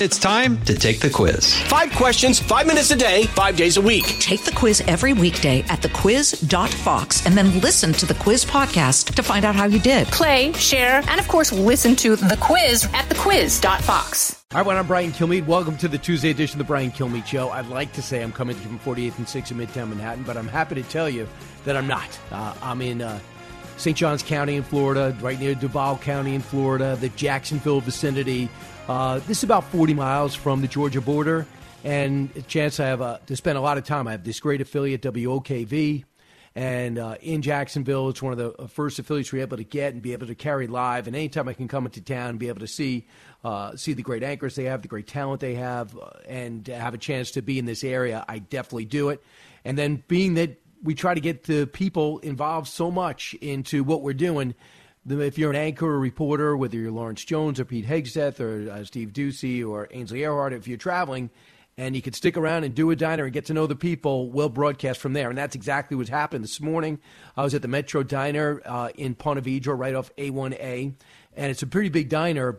It's time to take the quiz. 5 questions, 5 minutes a day, 5 days a week. Take the quiz every weekday at thequiz.fox and then listen to the quiz podcast to find out how you did. Play, share, and of course, listen to the quiz at thequiz.fox. All right, well, I'm Brian Kilmeade. Welcome to the Tuesday edition of the Brian Kilmeade Show. I'd like to say I'm coming to you from 48th and 6th in Midtown Manhattan, but I'm happy to tell you that I'm not. I'm in St. Johns County in Florida, right near Duval County in Florida, the Jacksonville vicinity. This is about 40 miles from the Georgia border, and a chance I have to spend a lot of time. I have this great affiliate, WOKV, and in Jacksonville, it's one of the first affiliates we're able to get and be able to carry live. And anytime I can come into town and be able to see the great anchors they have, the great talent they have, and have a chance to be in this area, I definitely do it. And then being that we try to get the people involved so much into what we're doing, if you're an anchor or reporter, whether you're Lawrence Jones or Pete Hegseth or Steve Ducey or Ainsley Earhart, if you're traveling and you could stick around and do a diner and get to know the people, we'll broadcast from there. And that's exactly what happened this morning. I was at the Metro Diner in Ponte Vedra, right off A1A, and it's a pretty big diner,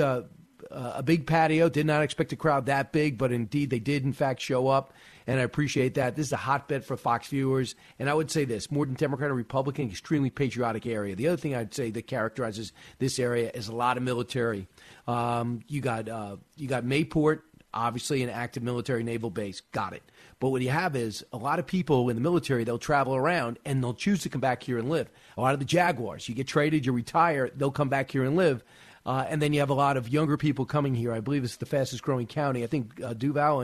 a big patio. Did not expect a crowd that big, but indeed they did, in fact, show up. And I appreciate that. This is a hotbed for Fox viewers. And I would say this, more than Democrat or Republican, extremely patriotic area. The other thing I'd say that characterizes this area is a lot of military. You got Mayport, obviously an active military naval base. Got it. But what you have is a lot of people in the military, they'll travel around and they'll choose to come back here and live. A lot of the Jaguars, you get traded, you retire, they'll come back here and live. And then you have a lot of younger people coming here. I believe it's the fastest growing county. I think Duval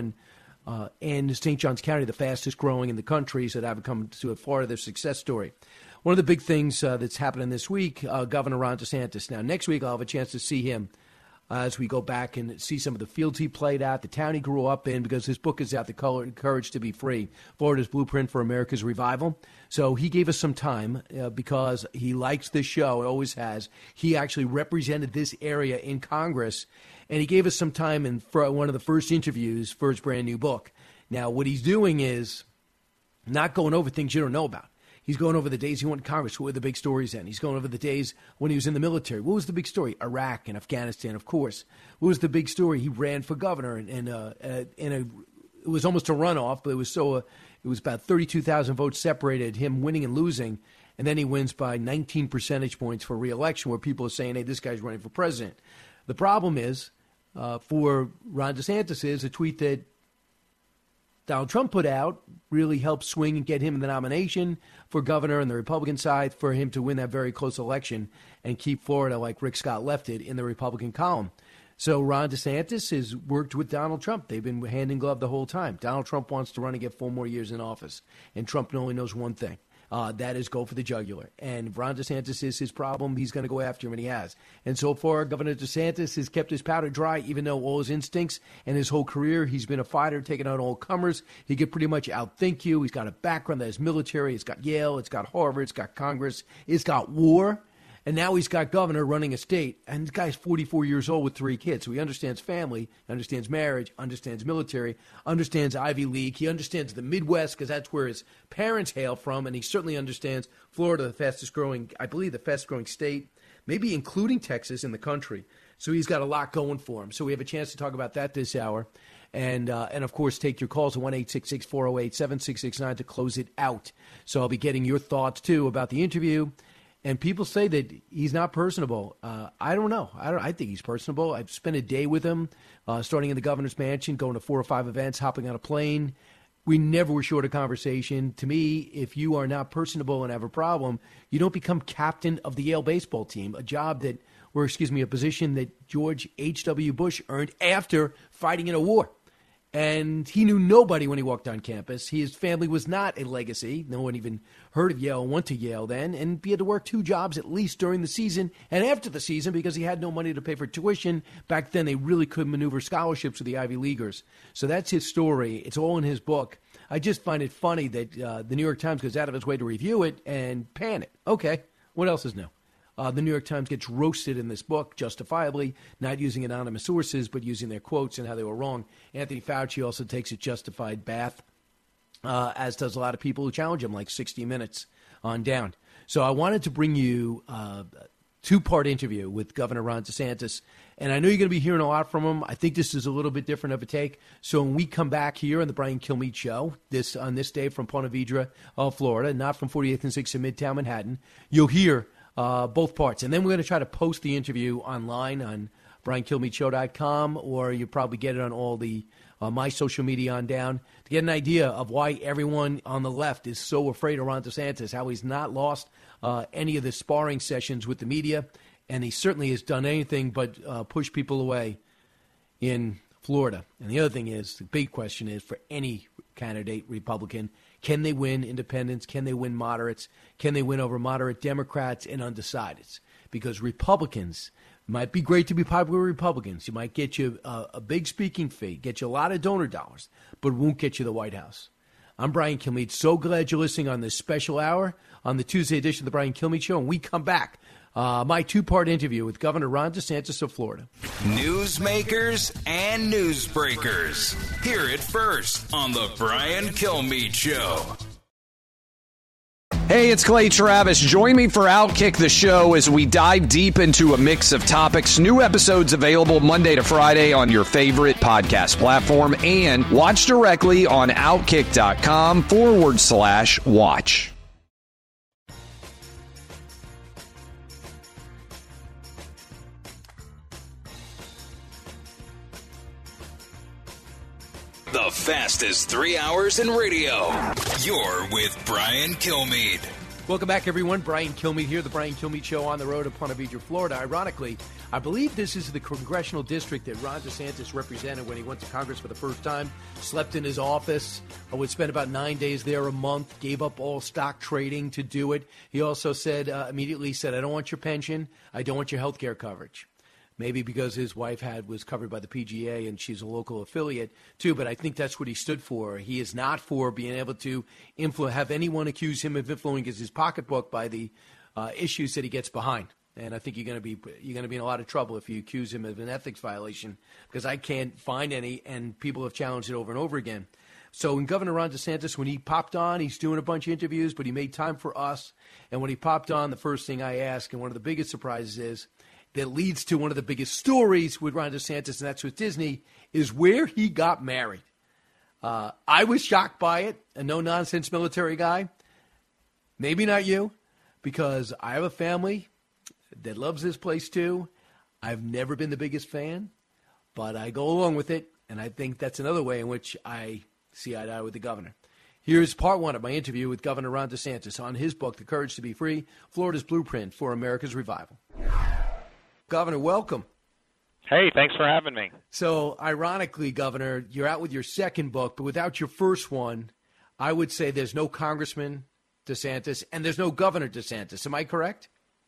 and St. Johns County, the fastest growing in the country, so that have come to a part of their success story. One of the big things that's happening this week, Governor Ron DeSantis. Now, next week I'll have a chance to see him as we go back and see some of the fields he played at, the town he grew up in, because his book is out, The Courage to Be Free, Florida's Blueprint for America's Revival. So he gave us some time because he likes this show, always has. He actually represented this area in Congress, and he gave us some time in for one of the first interviews for his brand new book. Now, what he's doing is not going over things you don't know about. He's going over the days he went to Congress. What were the big stories then? He's going over the days when he was in the military. What was the big story? Iraq and Afghanistan, of course. What was the big story? He ran for governor, and it was almost a runoff, but it was about 32,000 votes separated him winning and losing, and then he wins by 19 percentage points for re-election, where people are saying, hey, this guy's running for president. The problem is, for Ron DeSantis, is a tweet that Donald Trump put out really helped swing and get him the nomination for governor on the Republican side for him to win that very close election and keep Florida, like Rick Scott left it, in the Republican column. So Ron DeSantis has worked with Donald Trump. They've been hand in glove the whole time. Donald Trump wants to run and get 4 more years in office. And Trump only knows one thing. That is go for the jugular. And if Ron DeSantis is his problem, he's going to go after him, and he has. And so far, Governor DeSantis has kept his powder dry, even though all his instincts and his whole career, he's been a fighter, taking out all comers. He could pretty much outthink you. He's got a background that is military. It's got Yale. It's got Harvard. It's got Congress. It's got war. And now he's got governor running a state. And this guy's 44 years old with 3 kids. So he understands family, understands marriage, understands military, understands Ivy League. He understands the Midwest because that's where his parents hail from. And he certainly understands Florida, the fastest growing, I believe the fastest growing state, maybe including Texas in the country. So he's got a lot going for him. So we have a chance to talk about that this hour. And of course, take your calls at 1-866-408-7669 to close it out. So I'll be getting your thoughts, too, about the interview. And people say that he's not personable. I don't know. I think he's personable. I've spent a day with him, starting in the governor's mansion, going to 4 or 5 events, hopping on a plane. We never were short of conversation. To me, if you are not personable and have a problem, you don't become captain of the Yale baseball team, a position that George H.W. Bush earned after fighting in a war. And he knew nobody when he walked on campus. His family was not a legacy. No one even heard of Yale, went to Yale then. And he had to work 2 jobs at least during the season and after the season because he had no money to pay for tuition. Back then, they really could maneuver scholarships with the Ivy Leaguers. So that's his story. It's all in his book. I just find it funny that the New York Times goes out of its way to review it and pan it. Okay, what else is new? The New York Times gets roasted in this book, justifiably, not using anonymous sources, but using their quotes and how they were wrong. Anthony Fauci also takes a justified bath, as does a lot of people who challenge him, like 60 Minutes on down. So I wanted to bring you two-part interview with Governor Ron DeSantis. And I know you're going to be hearing a lot from him. I think this is a little bit different of a take. So when we come back here on the Brian Kilmeade Show, on this day from Ponte Vedra, Florida, not from 48th and 6th in Midtown Manhattan, you'll hear both parts. And then we're going to try to post the interview online on BrianKilmeadShow.com, or you probably get it on all the my social media on down, to get an idea of why everyone on the left is so afraid of Ron DeSantis, how he's not lost any of the sparring sessions with the media, and he certainly has done anything but push people away in Florida. And the other thing is, the big question is, for any candidate, Republican, can they win independents? Can they win moderates? Can they win over moderate Democrats and undecideds? Because Republicans might be great to be popular Republicans. You might get you a big speaking fee, get you a lot of donor dollars, but it won't get you the White House. I'm Brian Kilmeade. So glad you're listening on this special hour on the Tuesday edition of the Brian Kilmeade Show. And we come back, my two-part interview with Governor Ron DeSantis of Florida. Newsmakers and newsbreakers. Hear it first on the Brian Kilmeade Show. Hey, it's Clay Travis. Join me for Outkick the Show as we dive deep into a mix of topics. New episodes available Monday to Friday on your favorite podcast platform, and watch directly on Outkick.com/watch. The fastest 3 hours in radio. You're with Brian Kilmeade. Welcome back, everyone. Brian Kilmeade here, the Brian Kilmeade Show on the road in Ponte Vedra, Florida. Ironically, I believe this is the congressional district that Ron DeSantis represented when he went to Congress for the first time, slept in his office, would spend about 9 days there a month, gave up all stock trading to do it. He also said, immediately said, I don't want your pension. I don't want your health care coverage. Maybe because his wife was covered by the PGA and she's a local affiliate too, but I think that's what he stood for. He is not for being able to have anyone accuse him of influencing his pocketbook by the issues that he gets behind. And I think you're going to be in a lot of trouble if you accuse him of an ethics violation, because I can't find any, and people have challenged it over and over again. So when Governor Ron DeSantis, when he popped on, he's doing a bunch of interviews, but he made time for us. And when he popped on, the first thing I asked, and one of the biggest surprises is, that leads to one of the biggest stories with Ron DeSantis, and that's with Disney, is where he got married. I was shocked by it, a no-nonsense military guy. Maybe not you, because I have a family that loves this place too. I've never been the biggest fan, but I go along with it, and I think that's another way in which I see eye to eye with the governor. Here's part one of my interview with Governor Ron DeSantis on his book, The Courage to Be Free, Florida's Blueprint for America's Revival. Governor, welcome. Hey, thanks for having me. So, ironically, Governor, you're out with your second book, but without your first one, I would say there's no Congressman DeSantis and there's no Governor DeSantis. Am I correct?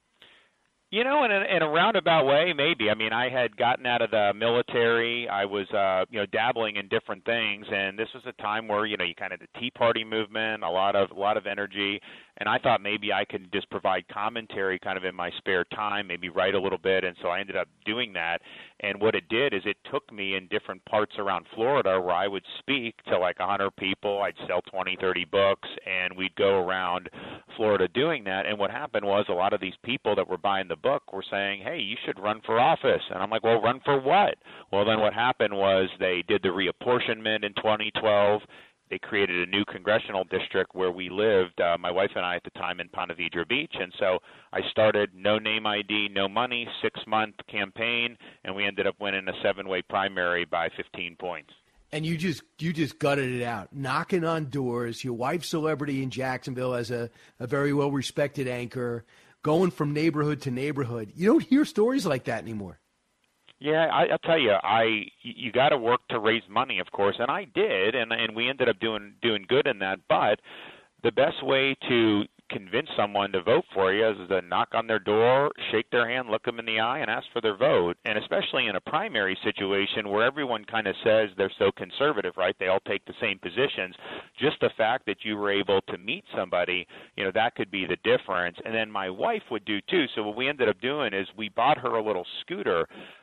You know, in a roundabout way, maybe. I mean, I had gotten out of the military. I was, dabbling in different things, and this was a time where, you kind of the Tea Party movement, a lot of energy, and I thought maybe I could just provide commentary kind of in my spare time, maybe write a little bit, and so I ended up doing that. And what it did is it took me in different parts around Florida where I would speak to like 100 people. I'd sell 20, 30 books, and we'd go around Florida doing that. And what happened was a lot of these people that were buying the book were saying, hey, you should run for office. And I'm like, well, run for what? Well, then what happened was they did the reapportionment in 2012. They created a new congressional district where we lived, my wife and I at the time, in Ponte Vedra Beach. And so I started no name ID, no money, 6-month campaign, and we ended up winning a 7-way primary by 15 points. And you just gutted it out, knocking on doors. Your wife's celebrity in Jacksonville as a very well-respected anchor, going from neighborhood to neighborhood. You don't hear stories like that anymore. Yeah, I'll tell you, you got to work to raise money, of course, and I did, and we ended up doing good in that. But the best way to convince someone to vote for you is to knock on their door, shake their hand, look them in the eye, and ask for their vote. And especially in a primary situation where everyone kind of says they're so conservative, right? They all take the same positions. Just the fact that you were able to meet somebody, that could be the difference. And then my wife would do too. So what we ended up doing is we bought her a little scooter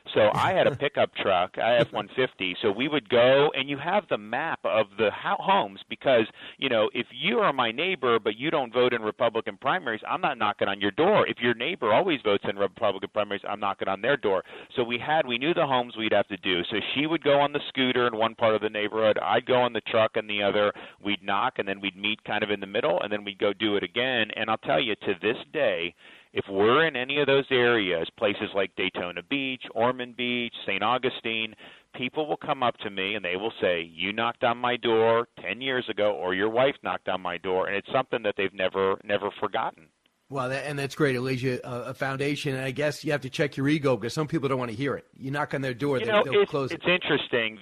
So I had a pickup truck, I F-150, so we would go, and you have the map of the homes because, if you are my neighbor but you don't vote in Republican primaries, I'm not knocking on your door. If your neighbor always votes in Republican primaries, I'm knocking on their door. So we knew the homes we'd have to do. So she would go on the scooter in one part of the neighborhood, I'd go on the truck in the other, we'd knock, and then we'd meet kind of in the middle, and then we'd go do it again. And I'll tell you, to this day, if we're in any of those areas, places like Daytona Beach, Ormond Beach, St. Augustine, people will come up to me and they will say, you knocked on my door 10 years ago, or your wife knocked on my door, and it's something that they've never forgotten. Well, and that's great. It lays you a foundation, and I guess you have to check your ego because some people don't want to hear it. You knock on their door, they'll close it. It's interesting.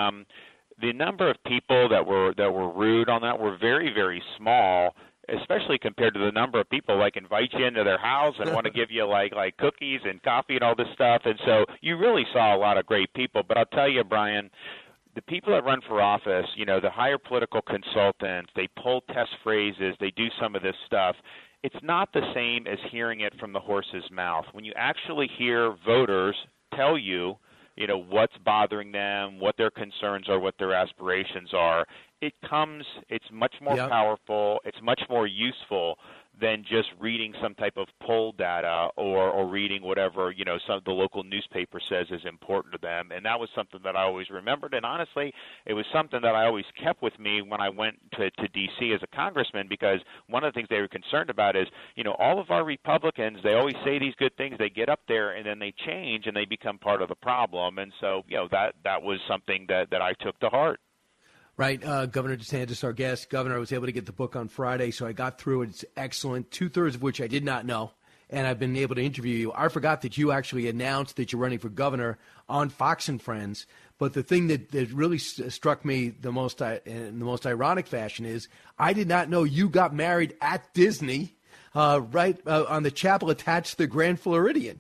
The number of people that were rude on that were very, very small, especially compared to the number of people invite you into their house and want to give you like cookies and coffee and all this stuff. And so you really saw a lot of great people. But I'll tell you, Brian, the people that run for office, the hire political consultants, they pull test phrases, they do some of this stuff. It's not the same as hearing it from the horse's mouth. When you actually hear voters tell you, what's bothering them, what their concerns are, what their aspirations are, it's much more powerful, it's much more useful than just reading some type of poll data or reading whatever, some the local newspaper says is important to them. And that was something that I always remembered. And honestly, it was something that I always kept with me when I went to D.C. as a congressman, because one of the things they were concerned about is, all of our Republicans, they always say these good things, they get up there and then they change and they become part of the problem. And so, that was something that I took to heart. Right. Governor DeSantis, our guest. Governor, I was able to get the book on Friday, so I got through it. It's excellent, 2/3 of which I did not know, and I've been able to interview you. I forgot that you actually announced that you're running for governor on Fox and Friends, but the thing that really struck me in the most ironic fashion is I did not know you got married at Disney, right on the chapel attached to the Grand Floridian.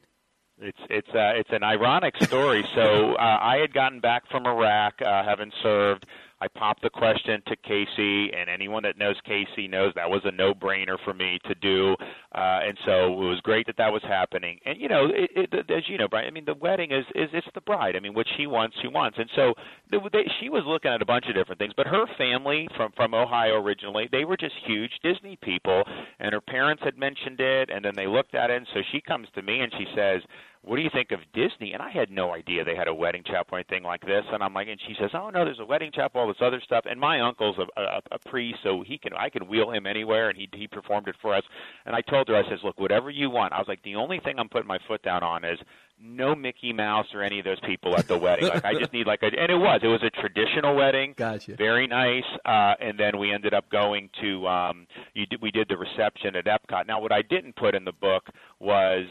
It's an ironic story. So I had gotten back from Iraq, having served. I popped the question to Casey, and anyone that knows Casey knows that was a no-brainer for me to do. And so it was great that was happening. And, as you know, Brian, I mean, the wedding is it's the bride. I mean, what she wants, she wants. And so she was looking at a bunch of different things. But her family from Ohio originally, they were just huge Disney people, and her parents had mentioned it, and then they looked at it. And so she comes to me and she says, what do you think of Disney? And I had no idea they had a wedding chapel or anything like this. And I'm like, and she says, oh no, there's a wedding chapel, all this other stuff. And my uncle's a priest, so I can wheel him anywhere, and he performed it for us. And I told her, I says, look, whatever you want. I was like, the only thing I'm putting my foot down on is no Mickey Mouse or any of those people at the wedding. Like, I just need and it was a traditional wedding. Gotcha. Very nice. And then we ended up going to we did the reception at Epcot. Now, what I didn't put in the book was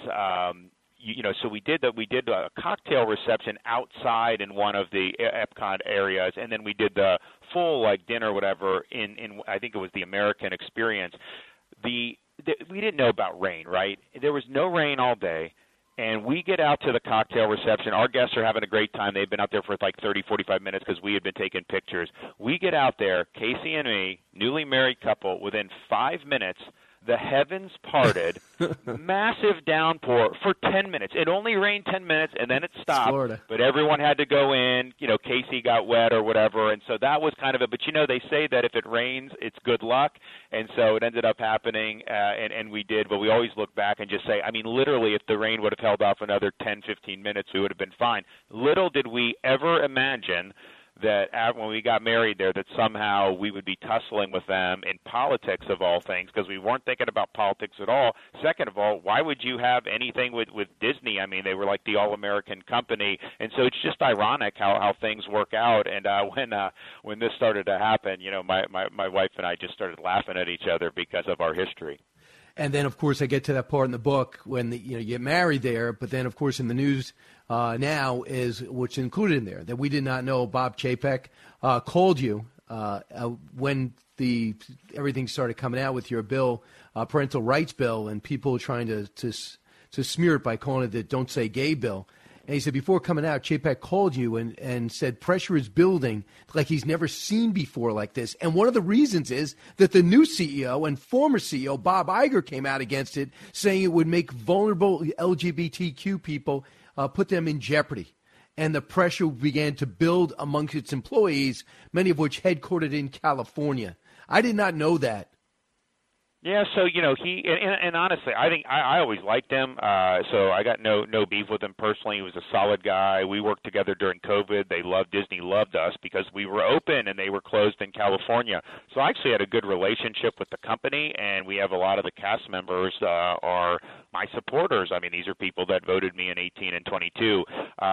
so we did a cocktail reception outside in one of the Epcot areas, and then we did the full dinner or whatever in I think it was the American Experience. We didn't know about rain, right? There was no rain all day. And we get out to the cocktail reception. Our guests are having a great time. They've been out there for 30, 45 minutes because we had been taking pictures. We get out there, Casey and me, newly married couple, within 5 minutes, the heavens parted, massive downpour for 10 minutes. It only rained 10 minutes, and then it stopped. Florida. But everyone had to go in. Casey got wet or whatever, and so that was kind of it. But, they say that if it rains, it's good luck, and so it ended up happening, and we did. But we always look back and just say, I mean, literally, if the rain would have held off another 10, 15 minutes, we would have been fine. Little did we ever imagine that when we got married there, that somehow we would be tussling with them in politics of all things, because we weren't thinking about politics at all. Second of all, why would you have anything with Disney? I mean, they were like the all-American company, and so it's just ironic how things work out. And when this started to happen, my wife and I just started laughing at each other because of our history. And then, of course, I get to that part in the book when you get married there. But then, of course, in the news now is what's included in there that we did not know. Bob Chapek called you when everything started coming out with your bill, parental rights bill, and people trying to smear it by calling it the "Don't Say Gay" bill. And he said before coming out, Chapek called you and said pressure is building like he's never seen before like this. And one of the reasons is that the new CEO and former CEO, Bob Iger, came out against it, saying it would make vulnerable LGBTQ people put them in jeopardy. And the pressure began to build amongst its employees, many of which headquartered in California. I did not know that. Yeah, so he and honestly, I think I always liked him. So I got no beef with him personally. He was a solid guy. We worked together during COVID. Disney loved us because we were open and they were closed in California. So I actually had a good relationship with the company, and we have a lot of the cast members are my supporters. I mean, these are people that voted me in 18 and 22.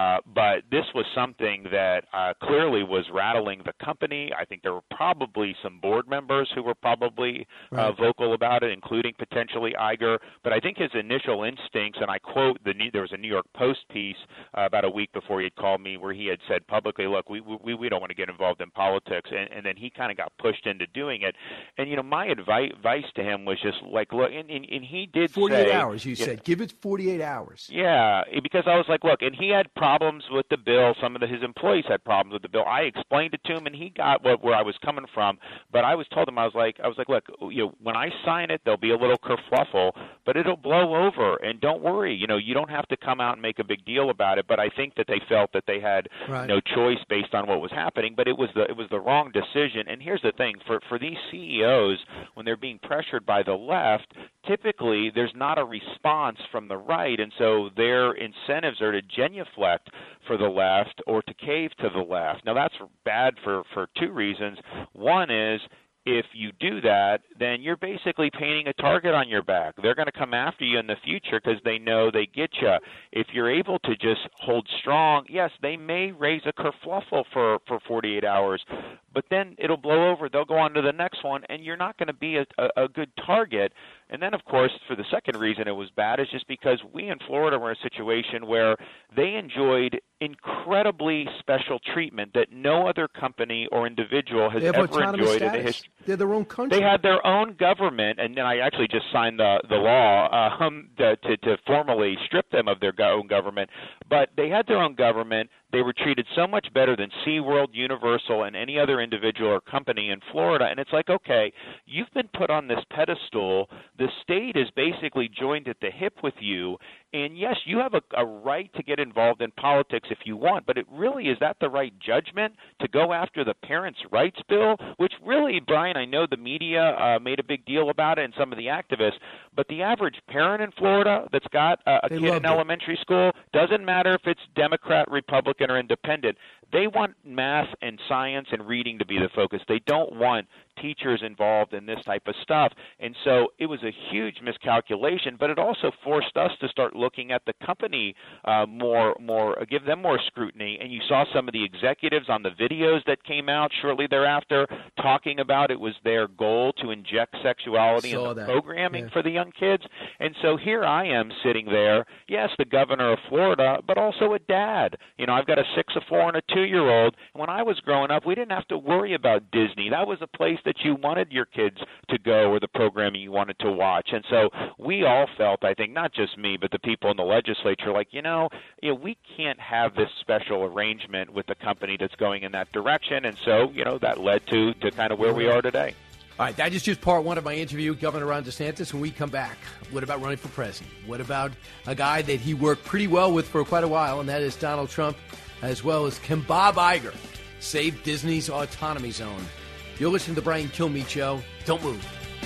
But this was something that clearly was rattling the company. I think there were probably some board members who were probably vocal about it, including potentially Iger. But I think his initial instincts, and I quote, there was a New York Post piece about a week before he had called me where he had said publicly, look, we don't want to get involved in politics. And then he kind of got pushed into doing it. And, my advice to him was just like, look, and he did 48 hours, you said. Give it 48 hours. Yeah, because I was like, look, and he had problems with the bill. Some of his employees had problems with the bill. I explained it to him, and he got where I was coming from. But I told him, I was like, look, when I sign it, there'll be a little kerfluffle, but it'll blow over. And don't worry, you don't have to come out and make a big deal about it. But I think that they felt that they had no choice based on what was happening. But it was the wrong decision. And here's the thing: for these CEOs, when they're being pressured by the left, typically there's not a response from the right, and so their incentives are to genuflect for the left or to cave to the left. Now that's bad for two reasons. One is, if you do that, then you're basically painting a target on your back. They're going to come after you in the future because they know they get you. If you're able to just hold strong, yes, they may raise a kerfluffle for 48 hours, but then it'll blow over. They'll go on to the next one, and you're not going to be a good target. And then, of course, for the second reason it was bad is just because we in Florida were in a situation where they enjoyed incredibly special treatment that no other company or individual has ever enjoyed in the history. They're their own country. They had their own government, and then I actually just signed the law to formally strip them of their own government. But they had their own government. They were treated so much better than SeaWorld, Universal, and any other individual or company in Florida. And it's like, okay, you've been put on this pedestal. The state is basically joined at the hip with you. And, yes, you have a right to get involved in politics if you want, but is that the right judgment to go after the Parents' Rights Bill, which really, Brian, I know the media made a big deal about it and some of the activists, but the average parent in Florida that's got a kid in elementary school, doesn't matter if it's Democrat, Republican, or Independent, they want math and science and reading to be the focus. They don't want teachers involved in this type of stuff. And so it was a huge miscalculation, but it also forced us to start looking at the company give them more scrutiny. And you saw some of the executives on the videos that came out shortly thereafter talking about it was their goal to inject sexuality in the programming for the young kids. And so here I am sitting there, yes, the governor of Florida, but also a dad. I've got a 6, a 4, and a 2-year-old. When I was growing up, we didn't have to worry about Disney. That was a place that you wanted your kids to go or the programming you wanted to watch. And so we all felt, I think, not just me, but the people in the legislature, like, we can't have this special arrangement with the company that's going in that direction. And so, that led to kind of where we are today. All right, that is just part one of my interview with Governor Ron DeSantis. When we come back, what about running for president? What about a guy that he worked pretty well with for quite a while, and that is Donald Trump, as well as can Bob Iger save Disney's autonomy zone? You're listening to the Brian Kilmeade Show. Don't move.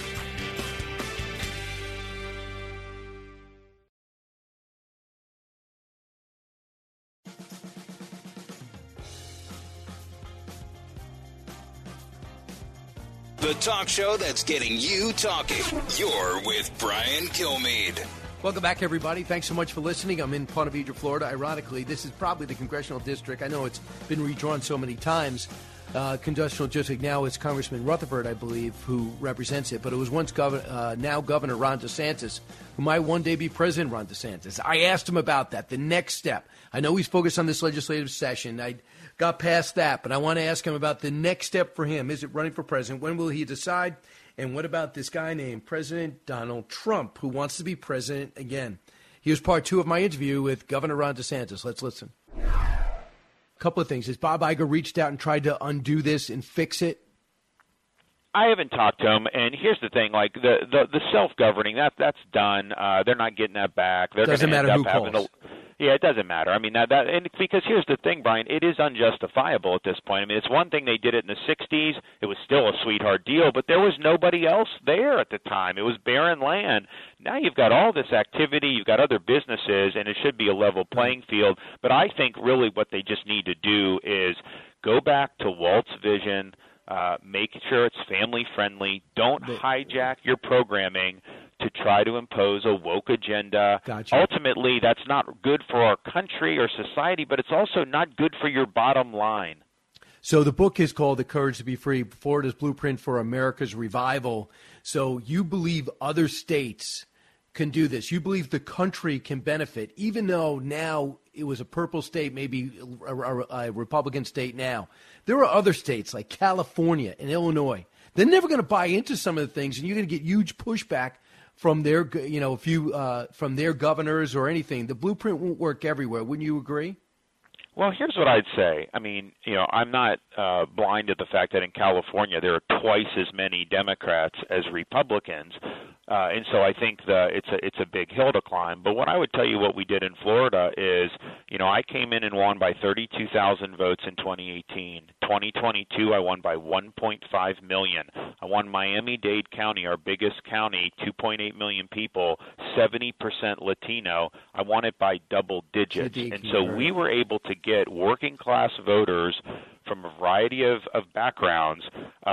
The talk show that's getting you talking. You're with Brian Kilmeade. Welcome back, everybody. Thanks so much for listening. I'm in Ponte Vedra, Florida. Ironically, this is probably the congressional district. I know it's been redrawn so many times. Congressional district now is Congressman Rutherford, I believe, who represents it. But it was once now Governor Ron DeSantis, who might one day be President Ron DeSantis. I asked him about that, the next step. I know he's focused on this legislative session. I got past that, but I want to ask him about the next step for him. Is it running for president? When will he decide? And what about this guy named President Donald Trump, who wants to be president again? Here's part two of my interview with Governor Ron DeSantis. Let's listen. A couple of things. Has Bob Iger reached out and tried to undo this and fix it? I haven't talked to him, and here's the thing: like the self-governing, that's done. They're not getting that back. Doesn't matter who calls. Yeah, it doesn't matter. I mean, and because here's the thing, Brian, it is unjustifiable at this point. I mean, it's one thing they did it in the 60s. It was still a sweetheart deal, but there was nobody else there at the time. It was barren land. Now you've got all this activity, you've got other businesses, and it should be a level playing field. But I think really what they just need to do is go back to Walt's vision, make sure it's family friendly. Don't hijack your programming to try to impose a woke agenda. Gotcha. Ultimately, that's not good for our country or society, but it's also not good for your bottom line. So the book is called The Courage to Be Free, Florida's Blueprint for America's Revival. So you believe other states can do this. You believe the country can benefit, even though now it was a purple state, maybe a Republican state now. There are other states like California and Illinois. They're never going to buy into some of the things, and you're going to get huge pushback from their, from their governors or anything. The blueprint won't work everywhere. Wouldn't you agree? Well, here's what I'd say. I mean, I'm not blind to the fact that in California there are twice as many Democrats as Republicans. And so I think it's a big hill to climb. But what I would tell you what we did in Florida is, I came in and won by 32,000 votes in 2018. 2022, I won by 1.5 million. I won Miami-Dade County, our biggest county, 2.8 million people, 70% Latino. I won it by double digits. And so we were able to get working class voters from a variety of backgrounds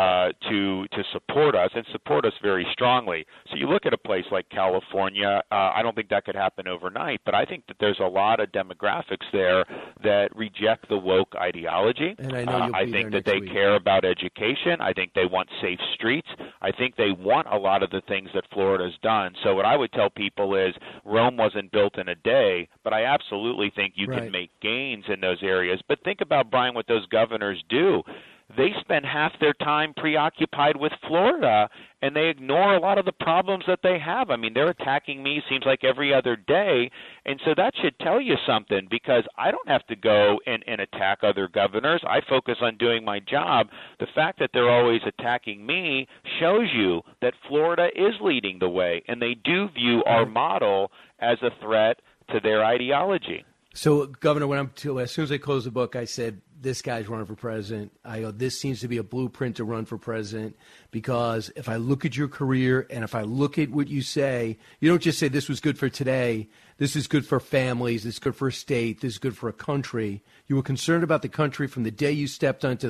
to support us and support us very strongly. So you look at a place like California, I don't think that could happen overnight, but I think that there's a lot of demographics there that reject the woke ideology. And I know I think that they care about education. I think they want safe streets. I think they want a lot of the things that Florida's done. So what I would tell people is Rome wasn't built in a day, but I absolutely think you can make gains in those areas. But think about, Brian, what those governors do. They spend half their time preoccupied with Florida, and they ignore a lot of the problems that they have. I mean, they're attacking me, seems like every other day, and so that should tell you something, because I don't have to go and attack other governors. I focus on doing my job. The fact that they're always attacking me shows you that Florida is leading the way, and they do view our model as a threat to their ideology. So, Governor, as soon as I closed the book, I said, this guy's running for president. I go, this seems to be a blueprint to run for president, because if I look at your career and if I look at what you say, you don't just say this was good for today, this is good for families, this is good for a state, this is good for a country. You were concerned about the country from the day you stepped onto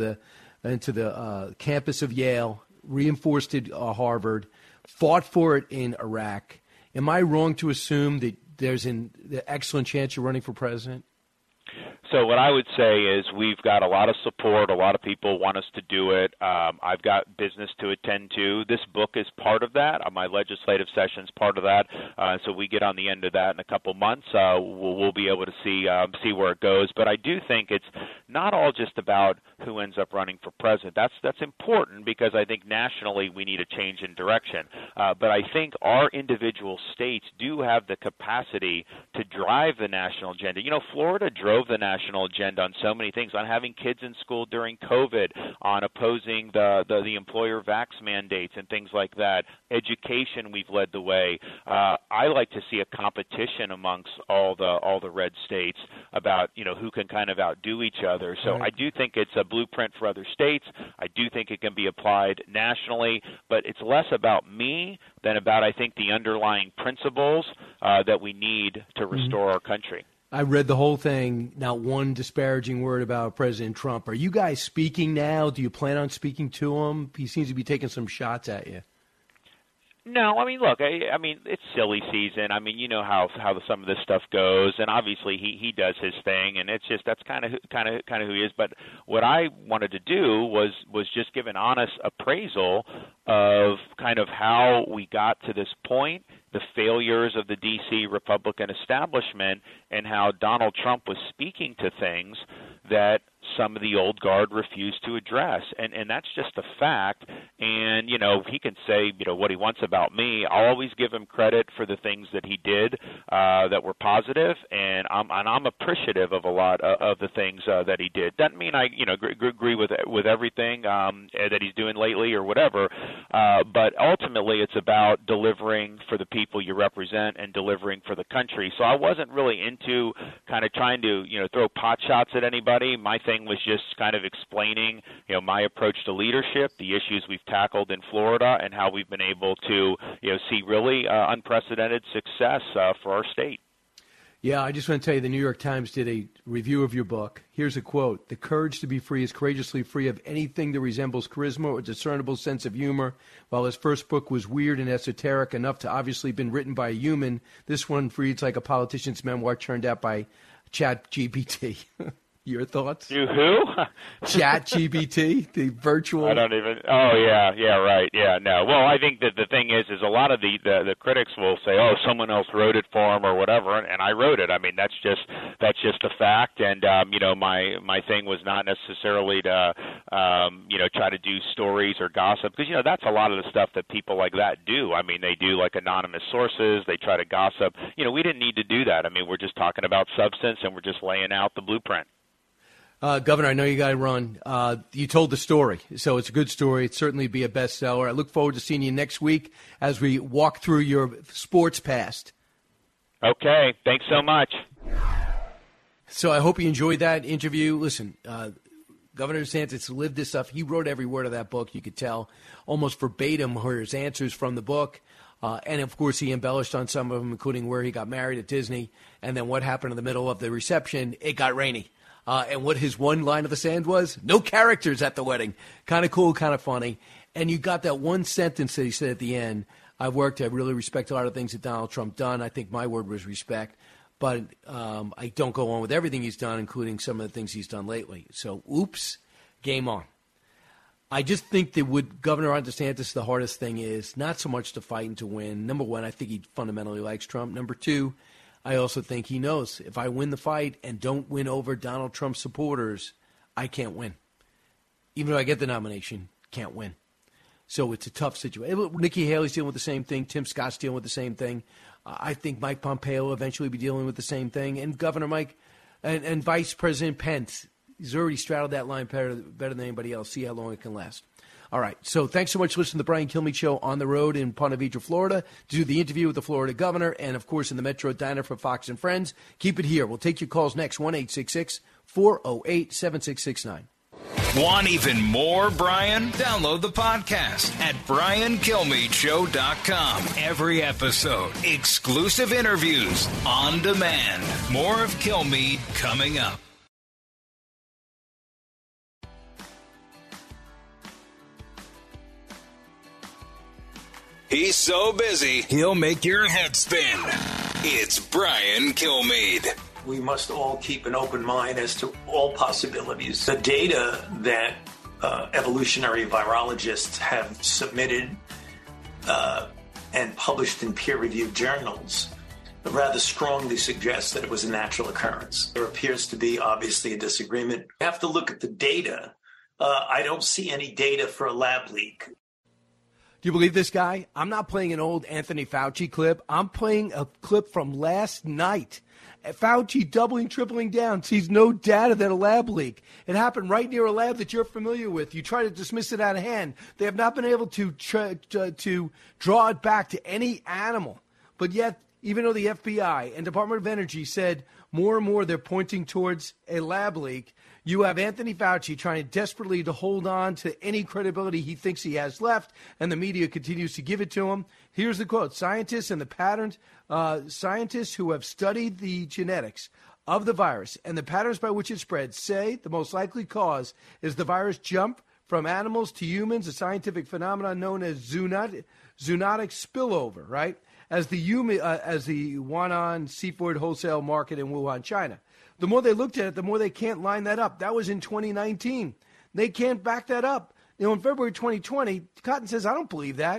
the campus of Yale, reinforced it Harvard, fought for it in Iraq. Am I wrong to assume that there's an excellent chance you're running for president? So what I would say is we've got a lot of support. A lot of people want us to do it. I've got business to attend to. This book is part of that. My legislative session's part of that. So we get on the end of that in a couple months. We'll be able to see where it goes. But I do think it's not all just about who ends up running for president. That's important, because I think nationally we need a change in direction. But I think our individual states do have the capacity to drive the national agenda. Florida drove the national agenda on so many things, on having kids in school during COVID, on opposing the employer vax mandates and things like that. Education, we've led the way. I like to see a competition amongst all the red states about who can kind of outdo each other. So I do think it's a blueprint for other states. I do think it can be applied nationally, but it's less about me than about, I think, the underlying principles that we need to restore our country. I read the whole thing, not one disparaging word about President Trump. Are you guys speaking now? Do you plan on speaking to him? He seems to be taking some shots at you. No, I mean, look, I mean, it's silly season. I mean, you know how some of this stuff goes, and obviously he does his thing, and it's just that's kind of who he is. But what I wanted to do was just give an honest appraisal of kind of how we got to this point, the failures of the D.C. Republican establishment, and how Donald Trump was speaking to things that some of the old guard refuse to address. And that's just a fact. And, he can say, what he wants about me. I'll always give him credit for the things that he did that were positive, and I'm appreciative of a lot of the things that he did. Doesn't mean I, agree with everything that he's doing lately or whatever, but ultimately it's about delivering for the people you represent and delivering for the country. So I wasn't really into kind of trying to, throw pot shots at anybody. My thing was just kind of explaining, my approach to leadership, the issues we've tackled in Florida, and how we've been able to, see really unprecedented success for our state. Yeah, I just want to tell you, the New York Times did a review of your book. Here's a quote. "The courage to be free is courageously free of anything that resembles charisma or discernible sense of humor. While his first book was weird and esoteric enough to obviously been written by a human, this one reads like a politician's memoir turned out by ChatGPT." Your thoughts? You who? ChatGPT, the virtual. I don't even. Oh yeah, right. Yeah, no. Well, I think that the thing is a lot of the critics will say, oh, someone else wrote it for him or whatever, and I wrote it. I mean, that's just a fact. And my thing was not necessarily to try to do stories or gossip, because that's a lot of the stuff that people like that do. I mean, they do like anonymous sources. They try to gossip. We didn't need to do that. I mean, we're just talking about substance, and we're just laying out the blueprint. Governor, I know you got to run. You told the story, so it's a good story. It'd certainly be a bestseller. I look forward to seeing you next week as we walk through your sports past. Okay, thanks so much. So I hope you enjoyed that interview. Listen, Governor DeSantis lived this stuff. He wrote every word of that book. You could tell almost verbatim his answers from the book. And, of course, he embellished on some of them, including where he got married at Disney. And then what happened in the middle of the reception, it got rainy. And what his one line of the sand was, no characters at the wedding. Kind of cool, kind of funny. And you got that one sentence that he said at the end. I really respect a lot of things that Donald Trump done. I think my word was respect. But I don't go on with everything he's done, including some of the things he's done lately. So, oops, game on. I just think that with Governor DeSantis, the hardest thing is not so much to fight and to win. Number one, I think he fundamentally likes Trump. Number two, I also think he knows if I win the fight and don't win over Donald Trump supporters, I can't win. Even though I get the nomination, can't win. So it's a tough situation. Nikki Haley's dealing with the same thing. Tim Scott's dealing with the same thing. I think Mike Pompeo will eventually be dealing with the same thing. And Governor Mike and Vice President Pence, he's already straddled that line better than anybody else. See how long it can last. All right, so thanks so much for listening to the Brian Kilmeade Show on the road in Ponte Vedra, Florida, to do the interview with the Florida governor and, of course, in the Metro Diner for Fox and Friends. Keep it here. We'll take your calls next, 1-866-408-7669. Want even more Brian? Download the podcast at briankilmeadshow.com. Every episode, exclusive interviews on demand. More of Kilmeade coming up. He's so busy, he'll make your head spin. It's Brian Kilmeade. We must all keep an open mind as to all possibilities. The data that evolutionary virologists have submitted and published in peer-reviewed journals rather strongly suggests that it was a natural occurrence. There appears to be, obviously, a disagreement. You have to look at the data. I don't see any data for a lab leak. Do you believe this guy? I'm not playing an old Anthony Fauci clip. I'm playing a clip from last night. Fauci doubling, tripling down, sees no data than a lab leak. It happened right near a lab that you're familiar with. You try to dismiss it out of hand. They have not been able to draw it back to any animal. But yet, even though the FBI and Department of Energy said more and more they're pointing towards a lab leak, you have Anthony Fauci trying desperately to hold on to any credibility he thinks he has left, and the media continues to give it to him. Here's the quote. Scientists and the patterns, scientists who have studied the genetics of the virus and the patterns by which it spreads say the most likely cause is the virus jump from animals to humans, a scientific phenomenon known as zoonotic spillover, right? As the Huanan seafood wholesale market in Wuhan, China. The more they looked at it, the more they can't line that up. That was in 2019. They can't back that up. In February 2020, Cotton says, I don't believe that.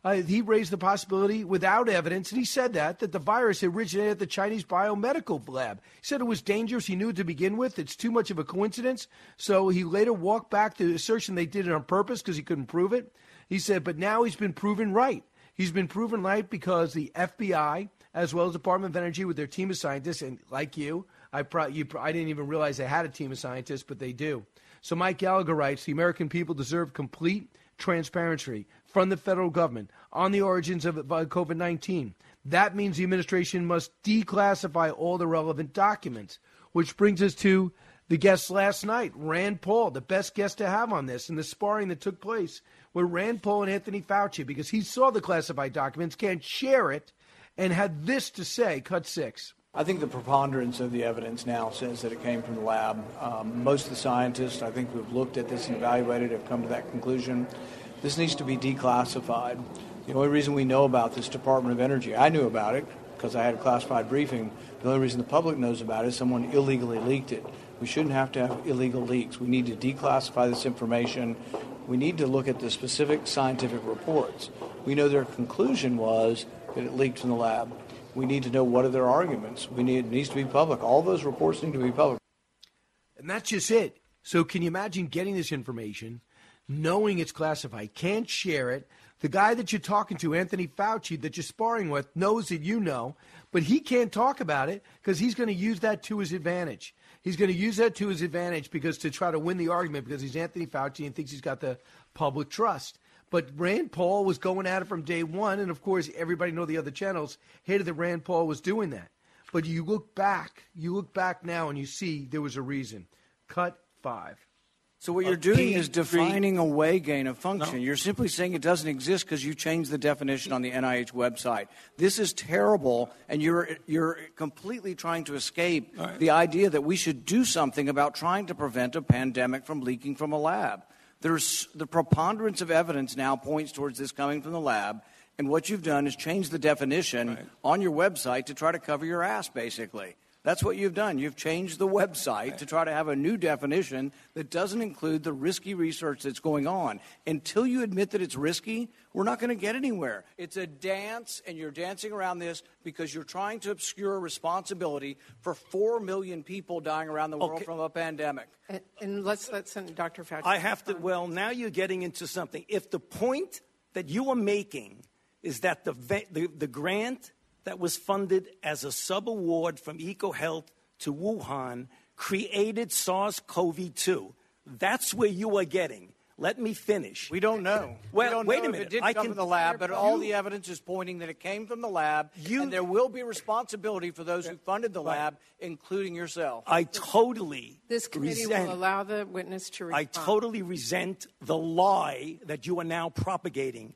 he raised the possibility without evidence, and he said that the virus originated at the Chinese biomedical lab. He said it was dangerous. He knew it to begin with. It's too much of a coincidence. So he later walked back to the assertion they did it on purpose because he couldn't prove it. He said, but now he's been proven right. He's been proven right because the FBI, as well as the Department of Energy with their team of scientists, and like you, I didn't even realize they had a team of scientists, but they do. So Mike Gallagher writes, the American people deserve complete transparency from the federal government on the origins of COVID-19. That means the administration must declassify all the relevant documents, which brings us to the guest last night, Rand Paul, the best guest to have on this, and the sparring that took place with Rand Paul and Anthony Fauci, because he saw the classified documents, can't share it, and had this to say, cut 6. I think the preponderance of the evidence now says that it came from the lab. Most of the scientists, I think, who have looked at this and evaluated have come to that conclusion. This needs to be declassified. The only reason we know about this Department of Energy, I knew about it because I had a classified briefing. The only reason the public knows about it is someone illegally leaked it. We shouldn't have to have illegal leaks. We need to declassify this information. We need to look at the specific scientific reports. We know their conclusion was that it leaked from the lab. We need to know what are their arguments. It needs to be public. All those reports need to be public. And that's just it. So can you imagine getting this information, knowing it's classified, can't share it? The guy that you're talking to, Anthony Fauci, that you're sparring with, knows that you know, but he can't talk about it because he's going to use that to his advantage. He's going to use that to his advantage because to try to win the argument because he's Anthony Fauci and thinks he's got the public trust. But Rand Paul was going at it from day one, and of course, everybody know the other channels hated that Rand Paul was doing that. But you look back now, and you see there was a reason. Cut 5. So what you're doing is defining away gain of function. No. You're simply saying it doesn't exist because you changed the definition on the NIH website. This is terrible, and you're completely trying to escape the idea that we should do something about trying to prevent a pandemic from leaking from a lab. There's the preponderance of evidence now points towards this coming from the lab, and what you've done is change the definition on your website to try to cover your ass, basically. That's what you've done. You've changed the website to try to have a new definition that doesn't include the risky research that's going on. Until you admit that it's risky, we're not going to get anywhere. It's a dance, and you're dancing around this because you're trying to obscure responsibility for 4 million people dying around the world from a pandemic. And let's send Dr. Fauci. I have to, well, now you're getting into something. If the point that you are making is that the grant that was funded as a sub-award from EcoHealth to Wuhan created SARS-CoV-2. That's where you are getting. Let me finish. We don't know. Well, wait a minute. If it did come from the lab, but all the evidence is pointing that it came from the lab, and there will be responsibility for those who funded the lab, including yourself. I totally This committee will allow the witness to respond. I totally resent the lie that you are now propagating.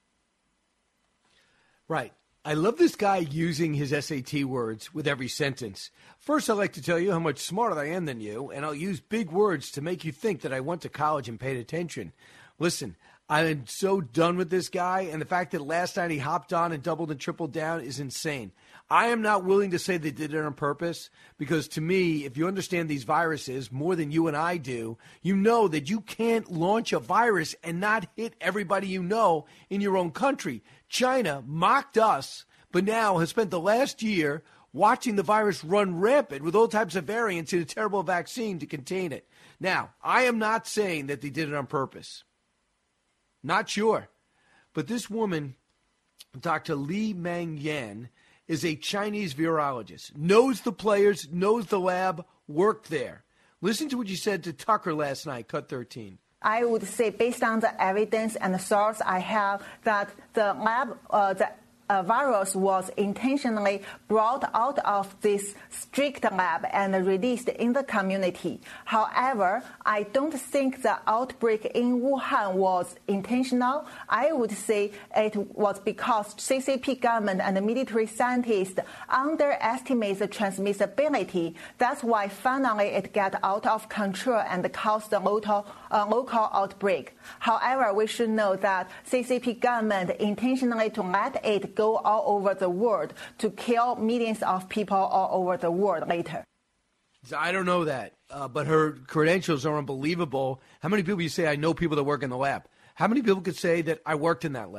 Right. I love this guy using his SAT words with every sentence. First, I'd like to tell you how much smarter I am than you, and I'll use big words to make you think that I went to college and paid attention. Listen, I'm so done with this guy, and the fact that last night he hopped on and doubled and tripled down is insane. I am not willing to say they did it on purpose because, to me, if you understand these viruses more than you and I do, you know that you can't launch a virus and not hit everybody you know in your own country. China mocked us, but now has spent the last year watching the virus run rampant with all types of variants in a terrible vaccine to contain it. Now, I am not saying that they did it on purpose. Not sure. But this woman, Dr. Li Meng Yan, is a Chinese virologist, knows the players, knows the lab, worked there. Listen to what you said to Tucker last night, cut 13. I would say, based on the evidence and the source I have, that the lab, the virus was intentionally brought out of this strict lab and released in the community. However, I don't think the outbreak in Wuhan was intentional. I would say it was because CCP government and the military scientists underestimate the transmissibility. That's why finally it got out of control and caused the local outbreak. However, we should know that CCP government intentionally to let it go all over the world to kill millions of people all over the world later. I don't know that, but her credentials are unbelievable. How many people you say, I know people that work in the lab? How many people could say that I worked in that lab?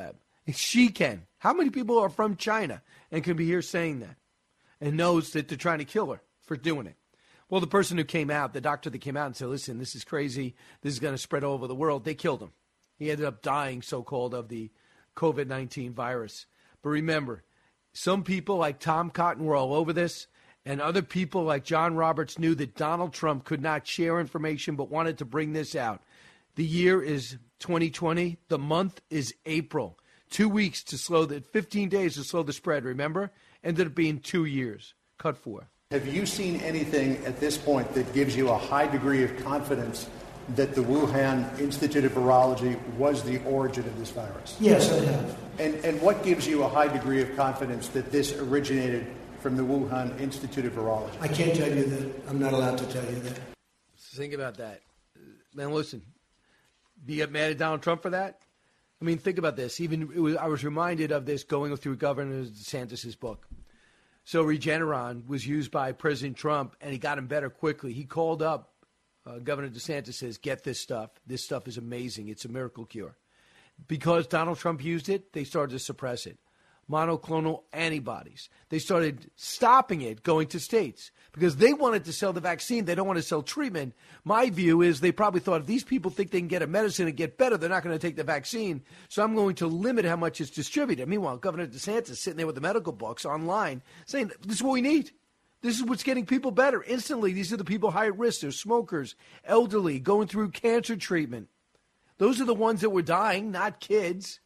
She can. How many people are from China and can be here saying that and knows that they're trying to kill her for doing it? Well, the person who came out, the doctor that came out and said, listen, this is crazy. This is going to spread all over the world. They killed him. He ended up dying, so-called, of the COVID-19 virus. But remember, some people like Tom Cotton were all over this, and other people like John Roberts knew that Donald Trump could not share information but wanted to bring this out. The year is 2020. The month is April. 2 weeks to slow 15 days to slow the spread, remember? Ended up being 2 years. Cut 4. Have you seen anything at this point that gives you a high degree of confidence that the Wuhan Institute of Virology was the origin of this virus? Yes, I have. And what gives you a high degree of confidence that this originated from the Wuhan Institute of Virology? I can't tell you that. I'm not allowed to tell you that. Think about that. Man, listen, do you get mad at Donald Trump for that? I mean, think about this. I was reminded of this going through Governor DeSantis' book. So Regeneron was used by President Trump, and he got him better quickly. He called up Governor DeSantis, says, get this stuff. This stuff is amazing. It's a miracle cure. Because Donald Trump used it, they started to suppress it. Monoclonal antibodies. They started stopping it going to states because they wanted to sell the vaccine. They don't want to sell treatment. My view is they probably thought if these people think they can get a medicine and get better, they're not going to take the vaccine. So I'm going to limit how much is distributed. Meanwhile, Governor DeSantis sitting there with the medical books online saying, this is what we need. This is what's getting people better. Instantly, these are the people high at risk. They're smokers, elderly, going through cancer treatment. Those are the ones that were dying, not kids.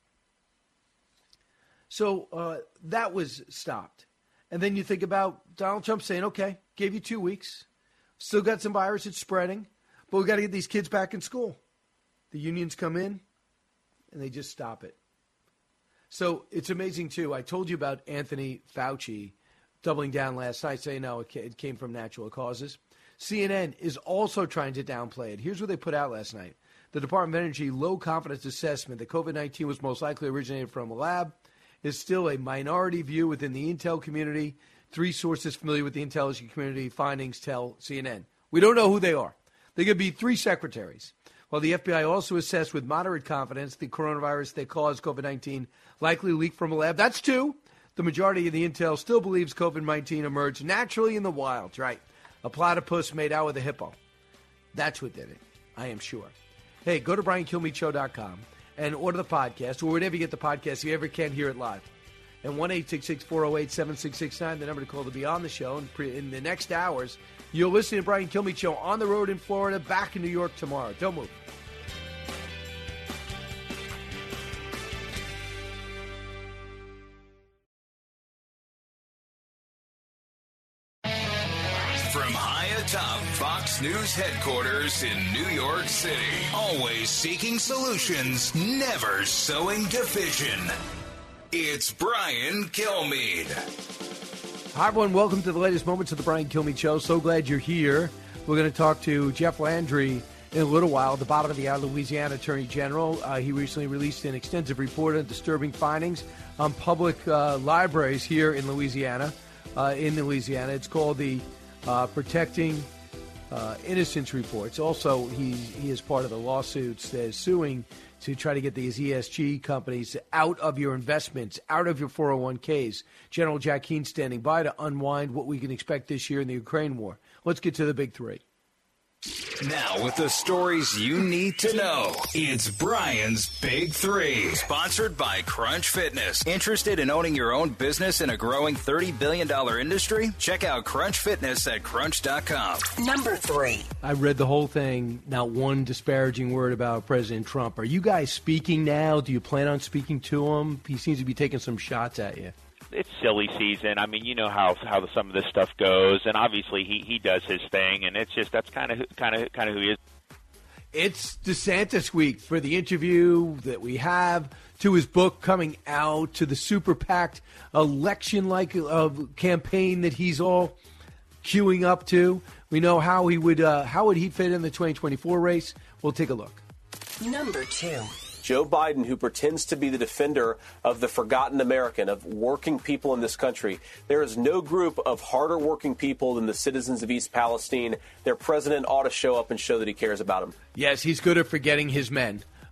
So that was stopped. And then you think about Donald Trump saying, okay, gave you 2 weeks. Still got some virus, it's spreading. But we got to get these kids back in school. The unions come in, and they just stop it. So it's amazing, too. I told you about Anthony Fauci doubling down last night, saying, no, it came from natural causes. CNN is also trying to downplay it. Here's what they put out last night. The Department of Energy low-confidence assessment that COVID-19 was most likely originated from a lab is still a minority view within the intel community. 3 sources familiar with the intelligence community findings tell CNN. We don't know who they are. They could be 3 secretaries. While the FBI also assessed with moderate confidence the coronavirus that caused COVID-19 likely leaked from a lab. That's 2. The majority of the intel still believes COVID-19 emerged naturally in the wild, right? A platypus made out with a hippo. That's what did it, I am sure. Hey, go to BrianKilmeadshow.com and order the podcast, or wherever you get the podcast, if you ever can hear it live. And 1-866-408-7669, the number to call to be on the show. And in the next hours, you'll listen to Brian Kilmeade Show on the road in Florida, back in New York tomorrow. Don't move. From high atop Fox News headquarters in New York City, always seeking solutions, never sowing division. It's Brian Kilmeade. Hi, everyone. Welcome to the latest moments of the Brian Kilmeade Show. So glad you're here. We're going to talk to Jeff Landry in a little while, at the bottom of the hour, Louisiana Attorney General. He recently released an extensive report on disturbing findings on public libraries here in Louisiana. It's called the Protecting Innocence Reports. Also, he is part of the lawsuits that is suing to try to get these ESG companies out of your investments, out of your 401ks. General Jack Keane standing by to unwind what we can expect this year in the Ukraine war. Let's get to the big 3. Now, with the stories you need to know, it's Brian's Big 3. Sponsored by Crunch Fitness. Interested in owning your own business in a growing $30 billion industry? Check out Crunch Fitness at crunch.com. Number 3. I read the whole thing, not one disparaging word about President Trump. Are you guys speaking now? Do you plan on speaking to him? He seems to be taking some shots at you. It's silly season. I mean, you know how some of this stuff goes, and obviously he does his thing, and it's just that's kind of who he is. It's DeSantis week for the interview that we have, to his book coming out, to the super PAC election-like campaign that he's all queuing up to. We know how he would he fit in the 2024 race. We'll take a look. Number 2. Joe Biden, who pretends to be the defender of the forgotten American, of working people in this country. There is no group of harder working people than the citizens of East Palestine. Their president ought to show up and show that he cares about them. Yes, he's good at forgetting his men.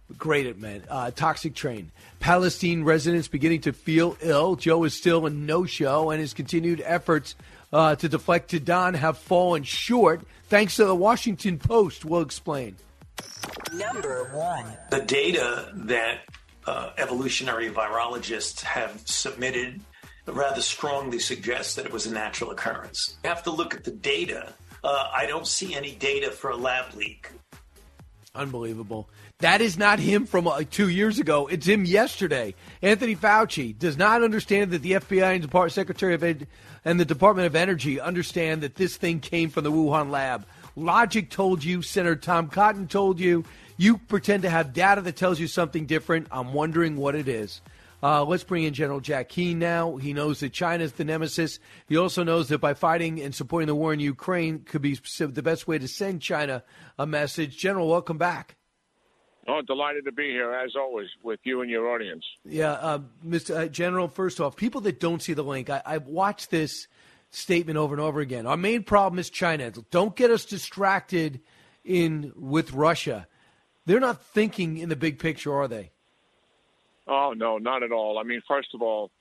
great it meant. Toxic train. Palestine residents beginning to feel ill. Joe is still a no-show, and his continued efforts to deflect to Don have fallen short, thanks to the Washington Post. We'll explain. Number 1. The data that evolutionary virologists have submitted rather strongly suggests that it was a natural occurrence. You have to look at the data. I don't see any data for a lab leak. Unbelievable. That is not him from 2 years ago. It's him yesterday. Anthony Fauci does not understand that the FBI and Secretary of Ed and the Department of Energy understand that this thing came from the Wuhan lab. Logic told you. Senator Tom Cotton told you. You pretend to have data that tells you something different. I'm wondering what it is. Let's bring in General Jack Keane now. He knows that China is the nemesis. He also knows that by fighting and supporting the war in Ukraine could be the best way to send China a message. General, welcome back. Oh, delighted to be here, as always, with you and your audience. Yeah, Mr. General, first off, people that don't see the link, I've watched this statement over and over again. Our main problem is China. Don't get us distracted with Russia. They're not thinking in the big picture, are they? Oh, no, not at all. I mean, first of all,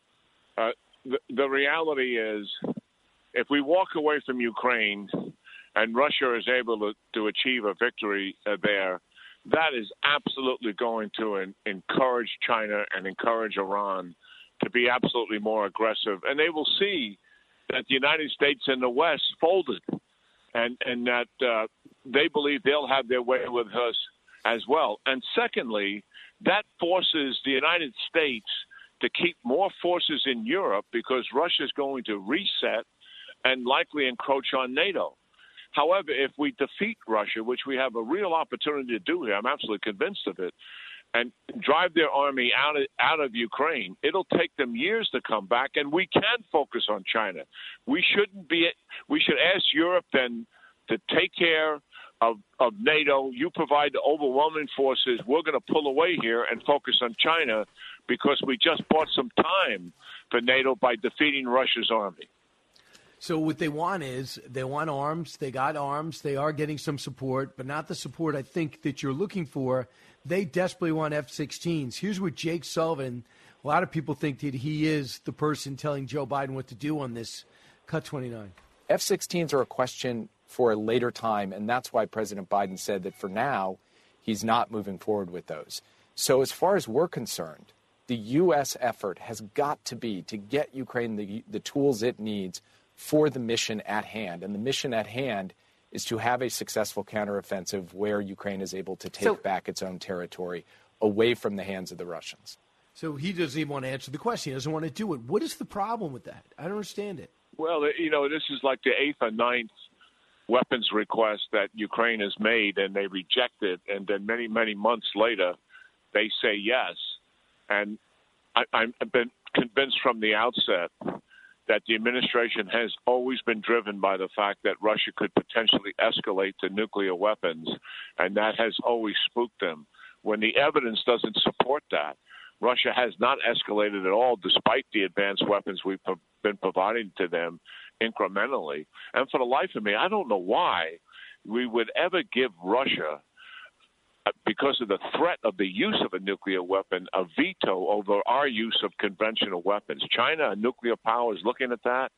the reality is if we walk away from Ukraine and Russia is able to achieve a victory there, that is absolutely going to encourage China and encourage Iran to be absolutely more aggressive. And they will see that the United States and the West folded and that they believe they'll have their way with us as well. And secondly, that forces the United States to keep more forces in Europe because Russia is going to reset and likely encroach on NATO. However, if we defeat Russia, which we have a real opportunity to do here, I'm absolutely convinced of it, and drive their army out of Ukraine, it'll take them years to come back, and we can focus on China. We should ask Europe then to take care of NATO. You provide the overwhelming forces. We're going to pull away here and focus on China because we just bought some time for NATO by defeating Russia's army. So what they want is they want arms. They got arms. They are getting some support, but not the support I think that you're looking for. They desperately want F-16s. Here's what Jake Sullivan, a lot of people think that he is the person telling Joe Biden what to do on this Cut 29. F-16s are a question for a later time, and that's why President Biden said that for now, he's not moving forward with those. So as far as we're concerned, the U.S. effort has got to be to get Ukraine the tools it needs for the mission at hand. And the mission at hand is to have a successful counteroffensive where Ukraine is able to take back its own territory away from the hands of the Russians. So he doesn't even want to answer the question. He doesn't want to do it. What is the problem with that? I don't understand it. Well, this is like the 8th or 9th weapons request that Ukraine has made, and they reject it. And then many, many months later, they say yes. And I've been convinced from the outset that the administration has always been driven by the fact that Russia could potentially escalate to nuclear weapons, and that has always spooked them. When the evidence doesn't support that, Russia has not escalated at all, despite the advanced weapons we've been providing to them incrementally. And for the life of me, I don't know why we would ever give Russia, because of the threat of the use of a nuclear weapon, a veto over our use of conventional weapons. China, a nuclear power, is looking at that.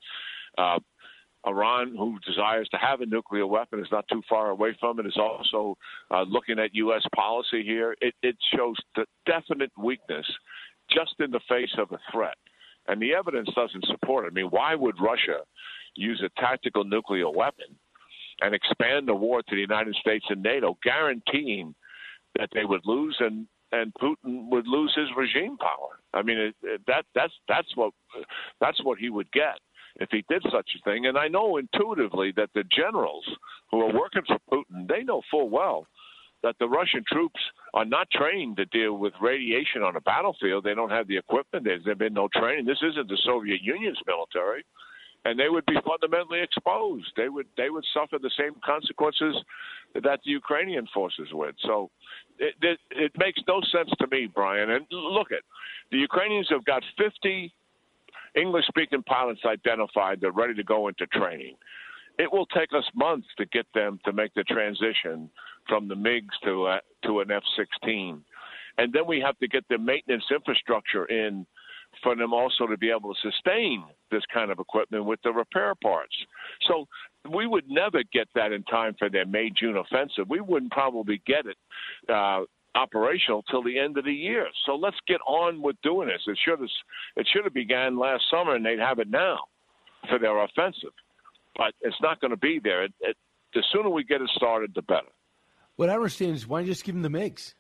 Iran, who desires to have a nuclear weapon, is not too far away from it, is also looking at U.S. policy here. It shows the definite weakness just in the face of a threat. And the evidence doesn't support it. I mean, why would Russia use a tactical nuclear weapon and expand the war to the United States and NATO, guaranteeing that they would lose and Putin would lose his regime power? I mean, that's what he would get if he did such a thing. And I know intuitively that the generals who are working for Putin, they know full well that the Russian troops are not trained to deal with radiation on a battlefield. They don't have the equipment. There's been no training. This isn't the Soviet Union's military. And they would be fundamentally exposed. They would suffer the same consequences that the Ukrainian forces would. So it makes no sense to me, Brian. And look, the Ukrainians have got 50 English-speaking pilots identified. They're ready to go into training. It will take us months to get them to make the transition from the MiGs to an F-16. And then we have to get the maintenance infrastructure in for them also to be able to sustain this kind of equipment with the repair parts. So we would never get that in time for their May-June offensive. We wouldn't probably get it operational till the end of the year. So let's get on with doing this. It should have began last summer, and they'd have it now for their offensive. But it's not going to be there. The sooner we get it started, the better. What I understand is, why don't you just give them the MiGs?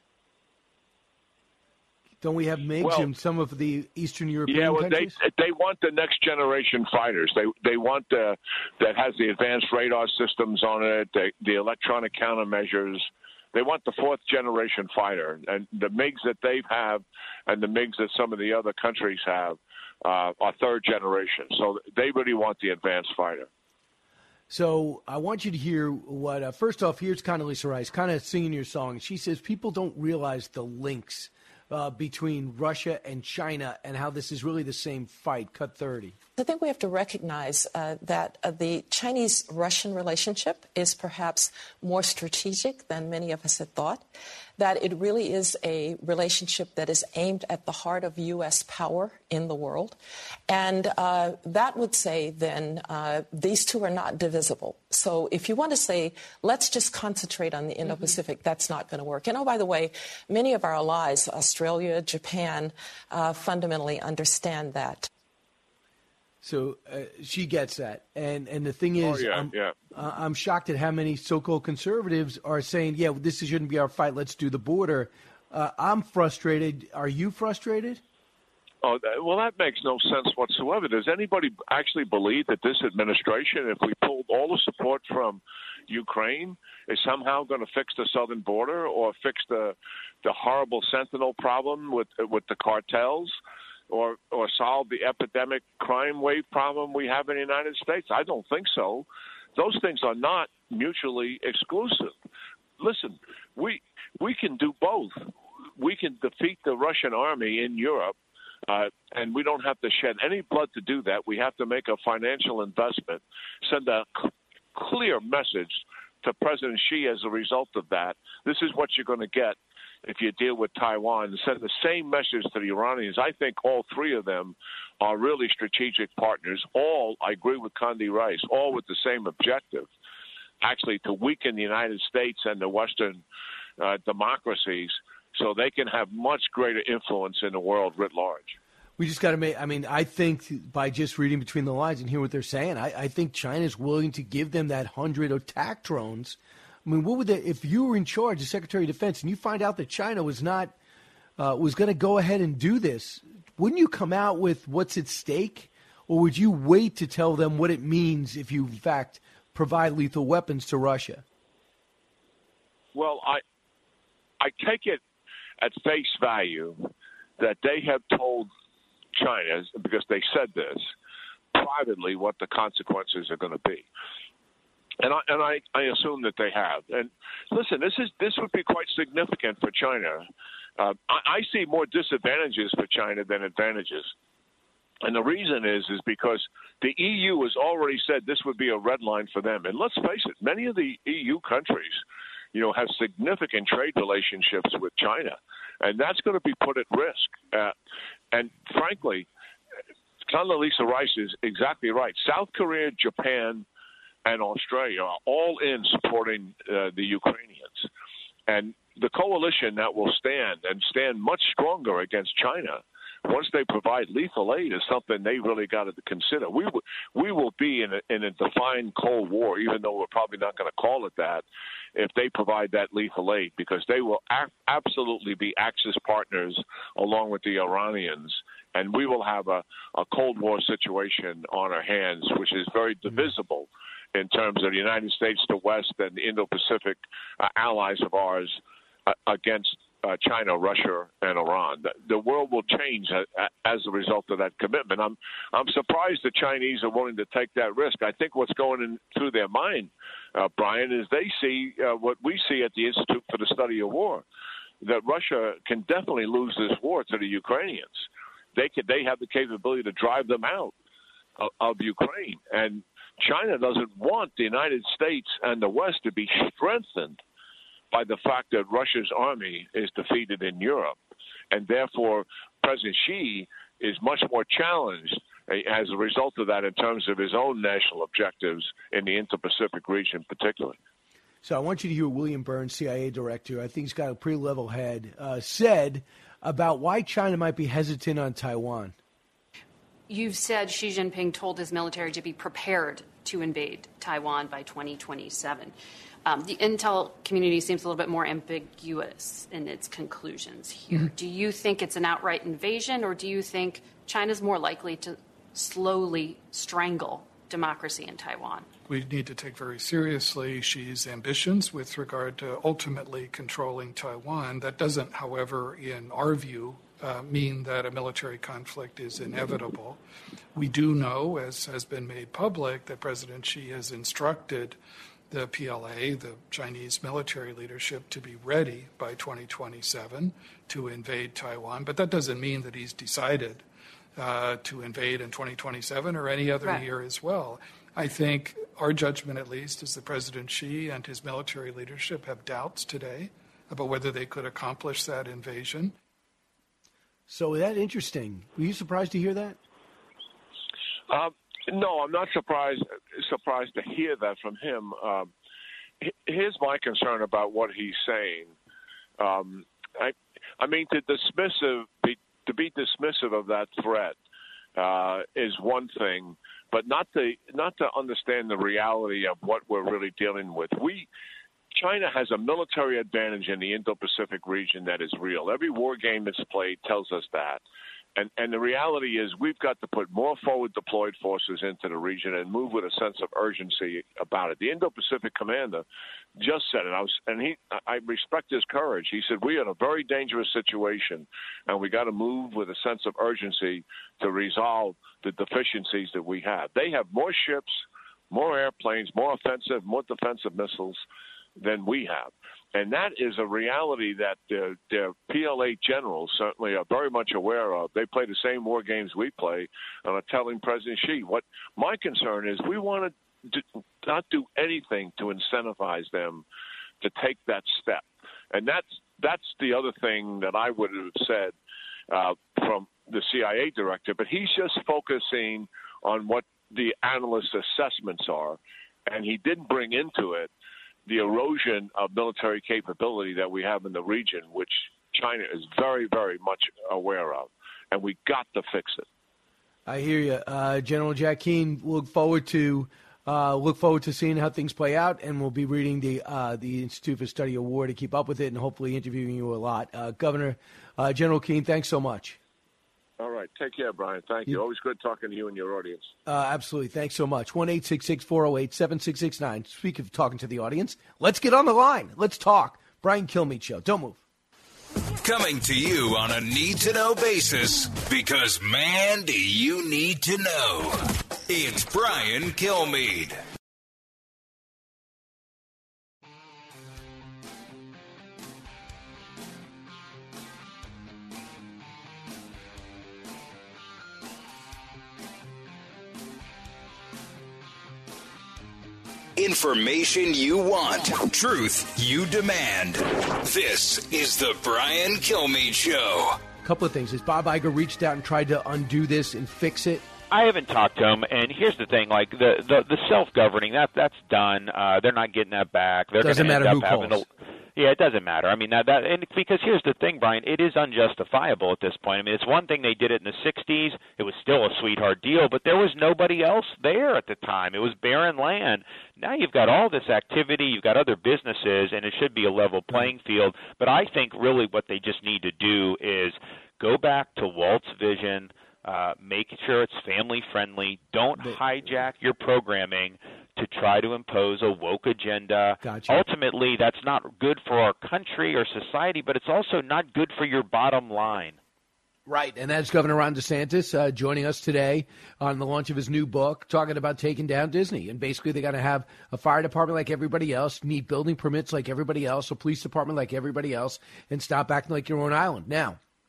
Don't we have MiGs in some of the Eastern European countries? They want the next generation fighters. They want that has the advanced radar systems on it, the electronic countermeasures. They want the fourth generation fighter, and the MiGs that they have, and the MiGs that some of the other countries have, are third generation. So they really want the advanced fighter. So I want you to hear what. First off, here's Condoleezza Rice, kind of singing your song. She says people don't realize the links between Russia and China and how this is really the same fight. Cut 30. I think we have to recognize that the Chinese-Russian relationship is perhaps more strategic than many of us had thought, that it really is a relationship that is aimed at the heart of U.S. power in the world. And that would say then these two are not divisible. So if you want to say, let's just concentrate on the Indo-Pacific, that's not going to work. And oh, by the way, many of our allies, Australia, Japan, fundamentally understand that. So she gets that. And the thing is, I'm shocked at how many so-called conservatives are saying, yeah, this shouldn't be our fight. Let's do the border. I'm frustrated. Are you frustrated? Oh, well, that makes no sense whatsoever. Does anybody actually believe that this administration, if we pulled all the support from Ukraine, is somehow going to fix the southern border or fix the horrible Sentinel problem with the cartels? Or solve the epidemic crime wave problem we have in the United States? I don't think so. Those things are not mutually exclusive. Listen, we can do both. We can defeat the Russian army in Europe, and we don't have to shed any blood to do that. We have to make a financial investment, send a clear message to President Xi as a result of that. This is what you're going to get if you deal with Taiwan. Send the same message to the Iranians. I think all three of them are really strategic partners. All, I agree with Condi Rice, all with the same objective, actually to weaken the United States and the Western democracies so they can have much greater influence in the world writ large. We just got to make, I think by just reading between the lines and hear what they're saying, I think China's willing to give them that 100 attack drones. What would they, if you were in charge as Secretary of Defense and you find out that China was not, was going to go ahead and do this, wouldn't you come out with what's at stake? Or would you wait to tell them what it means if you, in fact, provide lethal weapons to Russia? Well, I take it at face value that they have told China, because they said this privately, what the consequences are going to be. And I assume that they have. And listen, this would be quite significant for China. I see more disadvantages for China than advantages. And the reason is because the EU has already said this would be a red line for them. And let's face it, many of the EU countries, have significant trade relationships with China. And that's going to be put at risk. And frankly, Condoleezza Rice is exactly right. South Korea, Japan, and Australia are all in supporting the Ukrainians. And the coalition that will stand much stronger against China once they provide lethal aid is something they really got to consider. We will be in a defined Cold War, even though we're probably not going to call it that, if they provide that lethal aid, because they will absolutely be Axis partners along with the Iranians. And we will have a Cold War situation on our hands, which is very divisible in terms of the United States, the West, and the Indo-Pacific allies of ours against China, Russia, and Iran. The world will change as a result of that commitment. I'm surprised the Chinese are willing to take that risk. I think what's going through their mind, Brian, is they see what we see at the Institute for the Study of War, that Russia can definitely lose this war to the Ukrainians. They have the capability to drive them out of Ukraine. And China doesn't want the United States and the West to be strengthened by the fact that Russia's army is defeated in Europe. And therefore, President Xi is much more challenged as a result of that in terms of his own national objectives in the Indo-Pacific region particularly. So I want you to hear William Burns, CIA director, I think he's got a pretty level head, said about why China might be hesitant on Taiwan. You've said Xi Jinping told his military to be prepared to invade Taiwan by 2027. The intel community seems a little bit more ambiguous in its conclusions here. Mm-hmm. Do you think it's an outright invasion, or do you think China's more likely to slowly strangle democracy in Taiwan? We need to take very seriously Xi's ambitions with regard to ultimately controlling Taiwan. That doesn't, however, in our view, mean that a military conflict is inevitable. We do know, as has been made public, that President Xi has instructed the PLA, the Chinese military leadership, to be ready by 2027 to invade Taiwan. But that doesn't mean that he's decided to invade in 2027 or any other year as well. I think our judgment, at least, is that President Xi and his military leadership have doubts today about whether they could accomplish that invasion. So that's interesting. Were you surprised to hear that? No, I'm not surprised to hear that from him. Here's my concern about what he's saying. I mean, to be dismissive of that threat is one thing, but not to understand the reality of what we're really dealing with. China has a military advantage in the Indo-Pacific region that is real. Every war game that's played tells us that. And the reality is we've got to put more forward deployed forces into the region and move with a sense of urgency about it. The Indo-Pacific commander just said it, I respect his courage. He said, we are in a very dangerous situation, and we got to move with a sense of urgency to resolve the deficiencies that we have. They have more ships, more airplanes, more offensive, more defensive missiles than we have. And that is a reality that their PLA generals certainly are very much aware of. They play the same war games we play and are telling President Xi. What my concern is, we want to not do anything to incentivize them to take that step. And that's the other thing that I would have said from the CIA director. But he's just focusing on what the analyst assessments are, and he didn't bring into it the erosion of military capability that we have in the region, which China is very, very much aware of, and we got to fix it. I hear you, General Jack Keane. Look forward to seeing how things play out, and we'll be reading the Institute for Study of War to keep up with it, and hopefully interviewing you a lot, Governor General Keane. Thanks so much. All right. Take care, Brian. Thank you. Always good talking to you and your audience. Absolutely. Thanks so much. 1-866-408-7669. Speaking of talking to the audience, let's get on the line. Let's talk. Brian Kilmeade Show. Don't move. Coming to you on a need-to-know basis, because, man, do you need to know. It's Brian Kilmeade. Information you want. Truth you demand. This is the Brian Kilmeade Show. A couple of things. Has Bob Iger reached out and tried to undo this and fix it? I haven't talked to him, and here's the thing: like the self-governing, that's done. They're not getting that back. They're doesn't matter who calls. Yeah, it doesn't matter. I mean, and because here's the thing, Brian, it is unjustifiable at this point. I mean, it's one thing they did it in the 60s. It was still a sweetheart deal, but there was nobody else there at the time. It was barren land. Now you've got all this activity. You've got other businesses, and it should be a level playing field. But I think really what they just need to do is go back to Walt's vision, make sure it's family-friendly. Don't hijack your programming to try to impose a woke agenda. Gotcha. Ultimately, that's not good for our country or society, but it's also not good for your bottom line. Right, and that's Governor Ron DeSantis joining us today on the launch of his new book, talking about taking down Disney. And basically, they got to have a fire department like everybody else, need building permits like everybody else, a police department like everybody else, and stop acting like your own island. Now,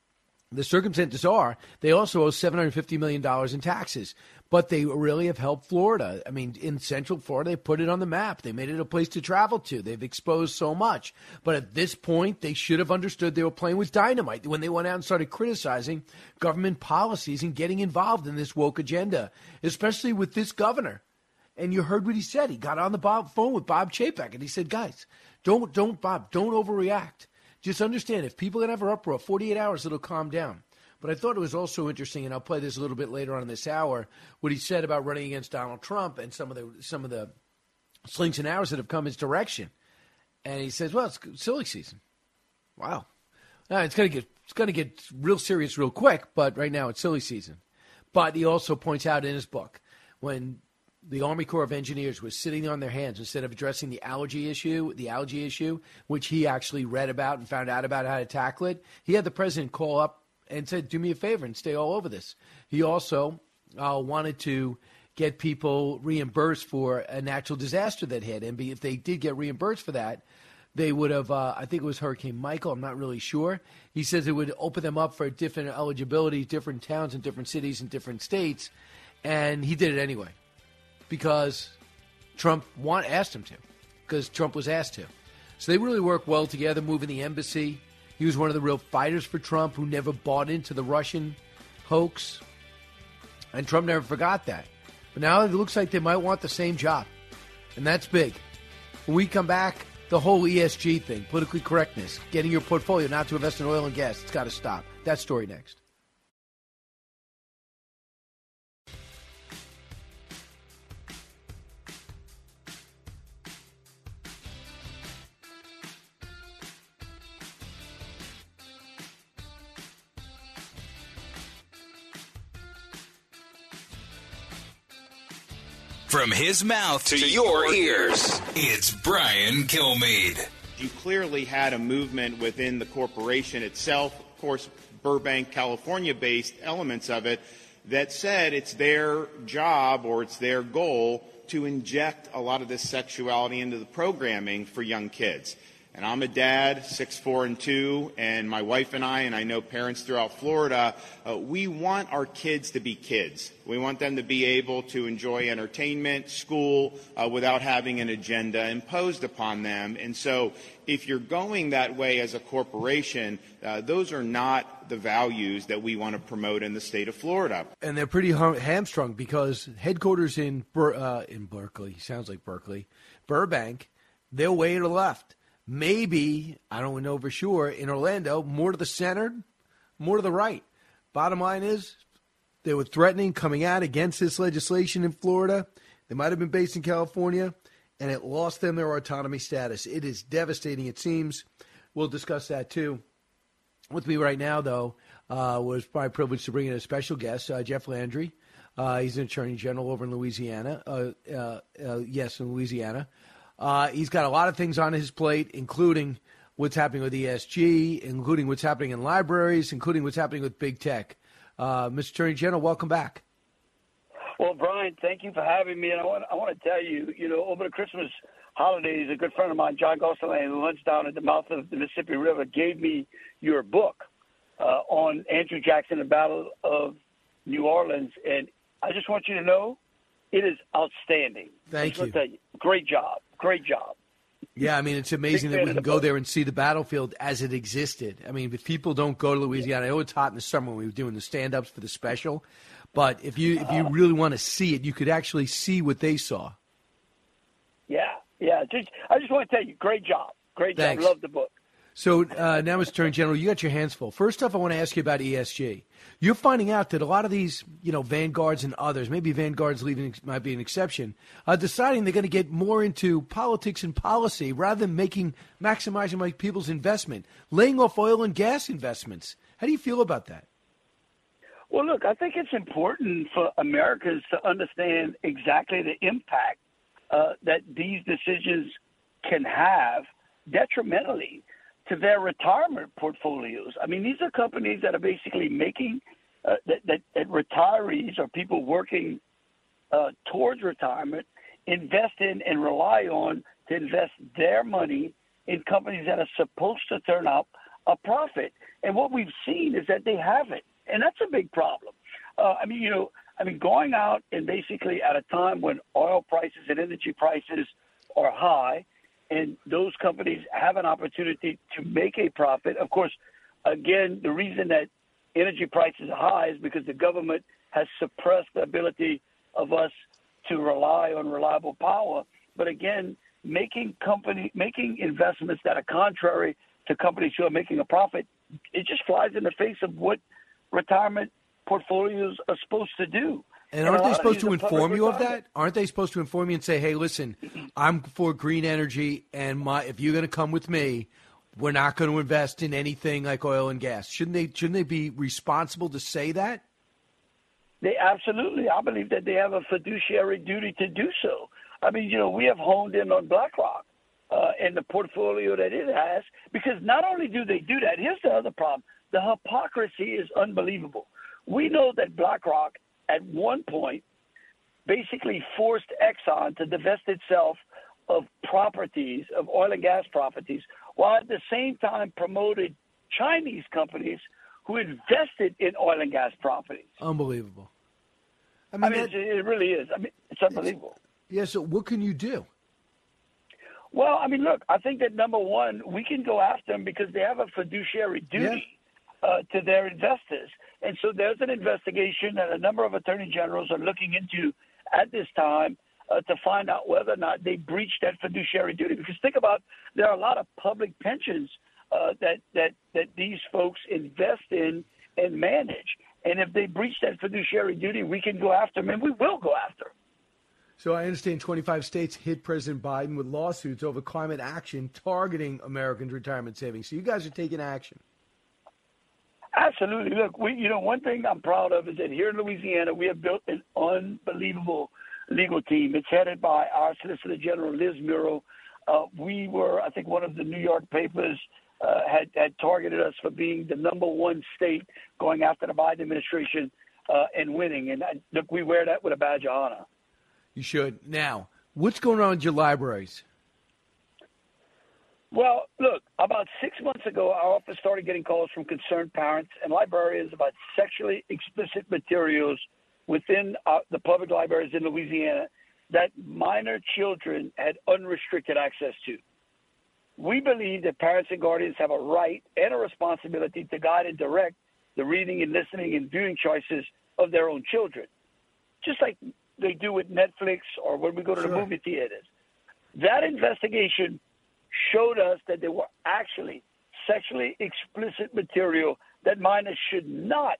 The circumstances are they also owe $750 million in taxes, but they really have helped Florida. I mean, in Central Florida, they put it on the map. They made it a place to travel to. They've exposed so much. But at this point, they should have understood they were playing with dynamite when they went out and started criticizing government policies and getting involved in this woke agenda, especially with this governor. And you heard what he said. He got on the phone with Bob Chapek, and he said, guys, don't overreact. Just understand, if people have an uproar, 48 hours, it'll calm down. But I thought it was also interesting, and I'll play this a little bit later on in this hour, what he said about running against Donald Trump and some of the slings and arrows that have come his direction. And he says, well, it's silly season. Wow. Now, it's going to get real serious real quick, but right now it's silly season. But he also points out in his book, when the Army Corps of Engineers was sitting on their hands instead of addressing the algae issue, which he actually read about and found out about how to tackle it. He had the president call up and said, do me a favor and stay all over this. He also wanted to get people reimbursed for a natural disaster that hit. And if they did get reimbursed for that, they would have, I think it was Hurricane Michael, I'm not really sure. He says it would open them up for different eligibility, different towns and different cities and different states. And he did it anyway. Because Trump asked him to, because Trump was asked to. So they really work well together, moving the embassy. He was one of the real fighters for Trump who never bought into the Russian hoax. And Trump never forgot that. But now it looks like they might want the same job. And that's big. When we come back, the whole ESG thing, politically correctness, getting your portfolio not to invest in oil and gas, it's got to stop. That story next. From his mouth to your ears, it's Brian Kilmeade. You clearly had a movement within the corporation itself, of course, Burbank, California-based elements of it, that said it's their job or it's their goal to inject a lot of this sexuality into the programming for young kids. And I'm a dad, 6'4" and 2, and my wife and I know parents throughout Florida, we want our kids to be kids. We want them to be able to enjoy entertainment, school, without having an agenda imposed upon them. And so if you're going that way as a corporation, those are not the values that we want to promote in the state of Florida. And they're pretty hamstrung because headquarters in Berkeley, sounds like Berkeley, Burbank, they're way to the left. Maybe, I don't know for sure, in Orlando, more to the center, more to the right. Bottom line is, they were threatening coming out against this legislation in Florida. They might have been based in California, and it lost them their autonomy status. It is devastating, it seems. We'll discuss that, too. With me right now, though, was my privilege to bring in a special guest, Jeff Landry. He's an attorney general over in Louisiana. In Louisiana. He's got a lot of things on his plate, including what's happening with ESG, including what's happening in libraries, including what's happening with big tech. Mr. Attorney General, welcome back. Well, Brian, thank you for having me. And I want to tell you, over the Christmas holidays, a good friend of mine, John Gosselin, who lives down at the mouth of the Mississippi River, gave me your book on Andrew Jackson, the Battle of New Orleans. And I just want you to know it is outstanding. Thank you. Tell you. Great job. Great job. Yeah, I mean, it's amazing that we can go there and see the battlefield as it existed. I mean, if people don't go to Louisiana, I know it's hot in the summer when we were doing the stand-ups for the special, but if you really want to see it, you could actually see what they saw. Yeah. I just want to tell you, great job. Great job. Thanks. Love the book. So now, Mr. Attorney General, you got your hands full. First off, I want to ask you about ESG. You're finding out that a lot of these, Vanguards and others, maybe Vanguard's might be an exception, are deciding they're going to get more into politics and policy rather than maximizing people's investment, laying off oil and gas investments. How do you feel about that? Well, look, I think it's important for Americans to understand exactly the impact that these decisions can have detrimentally to their retirement portfolios. I mean, these are companies that are basically making that retirees or people working towards retirement invest in and rely on to invest their money in companies that are supposed to turn up a profit. And what we've seen is that they haven't, and that's a big problem. Going out and basically at a time when oil prices and energy prices are high, and those companies have an opportunity to make a profit. Of course, again, the reason that energy prices are high is because the government has suppressed the ability of us to rely on reliable power. But again, making investments that are contrary to companies who are making a profit, it just flies in the face of what retirement portfolios are supposed to do. And aren't they supposed to inform you of that? Aren't they supposed to inform you and say, hey, listen, I'm for green energy, and if you're going to come with me, we're not going to invest in anything like oil and gas. Shouldn't they be responsible to say that? They absolutely. I believe that they have a fiduciary duty to do so. We have honed in on BlackRock and the portfolio that it has, because not only do they do that, here's the other problem. The hypocrisy is unbelievable. We know that BlackRock at one point basically forced Exxon to divest itself of properties, of oil and gas properties, while at the same time promoted Chinese companies who invested in oil and gas properties. Unbelievable. It really is. It's unbelievable. So what can you do? Well, look, I think that number one, we can go after them because they have a fiduciary duty to their investors. And so there's an investigation that a number of attorney generals are looking into at this time to find out whether or not they breached that fiduciary duty. Because think about, there are a lot of public pensions that these folks invest in and manage. And if they breach that fiduciary duty, we can go after them, and we will go after them. So I understand 25 states hit President Biden with lawsuits over climate action targeting Americans' retirement savings. So you guys are taking action. Absolutely. Look, one thing I'm proud of is that here in Louisiana, we have built an unbelievable legal team. It's headed by our Solicitor General, Liz Murrow. We were, I think, one of the New York papers had targeted us for being the number one state going after the Biden administration and winning. And look, we wear that with a badge of honor. You should. Now, what's going on with your libraries? Well, look, about 6 months ago, our office started getting calls from concerned parents and librarians about sexually explicit materials within the public libraries in Louisiana that minor children had unrestricted access to. We believe that parents and guardians have a right and a responsibility to guide and direct the reading and listening and viewing choices of their own children, just like they do with Netflix or when we go to the movie theaters. That investigation showed us that there were actually sexually explicit material that minors should not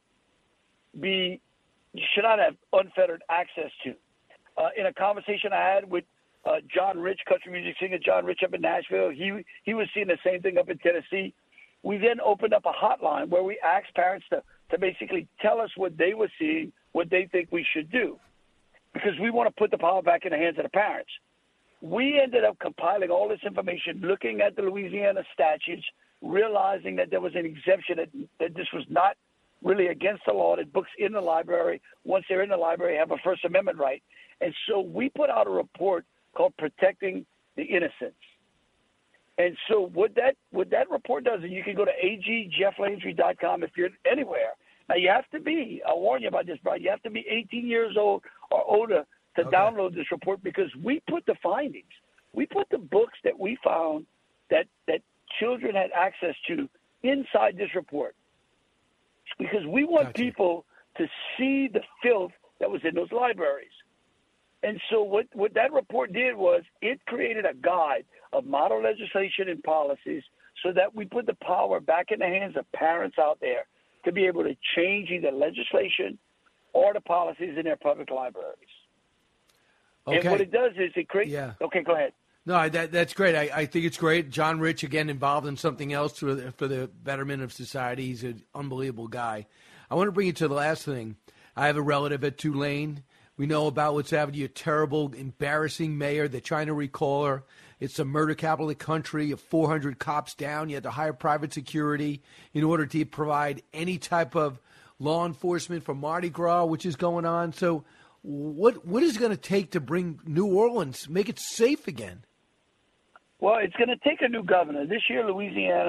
have unfettered access to. In a conversation I had with John Rich, country music singer John Rich up in Nashville, he was seeing the same thing up in Tennessee. We then opened up a hotline where we asked parents to basically tell us what they were seeing, what they think we should do, because we want to put the power back in the hands of the parents. We ended up compiling all this information, looking at the Louisiana statutes, realizing that there was an exemption, that this was not really against the law, that books in the library, once they're in the library, have a First Amendment right. And so we put out a report called Protecting the Innocents. And so what that report does, and you can go to agjefflandry.com if you're anywhere. Now, you have to be, I'll warn you about this, Brian, you have to be 18 years old or older to download this report, because we put the findings. We put the books that we found that children had access to inside this report, because we want people to see the filth that was in those libraries. And so what that report did was it created a guide of model legislation and policies so that we put the power back in the hands of parents out there to be able to change either legislation or the policies in their public libraries. Okay. And what it does is it creates... Yeah. Okay, go ahead. No, that's great. I think it's great. John Rich, again, involved in something else for the betterment of society. He's an unbelievable guy. I want to bring you to the last thing. I have a relative at Tulane. We know about what's happened to your terrible, embarrassing mayor. They're trying to recall her. It's the murder capital of the country. You have 400 cops down. You had to hire private security in order to provide any type of law enforcement for Mardi Gras, which is going on. So what is it going to take to bring New Orleans, make it safe again? Well, it's going to take a new governor. This year, Louisiana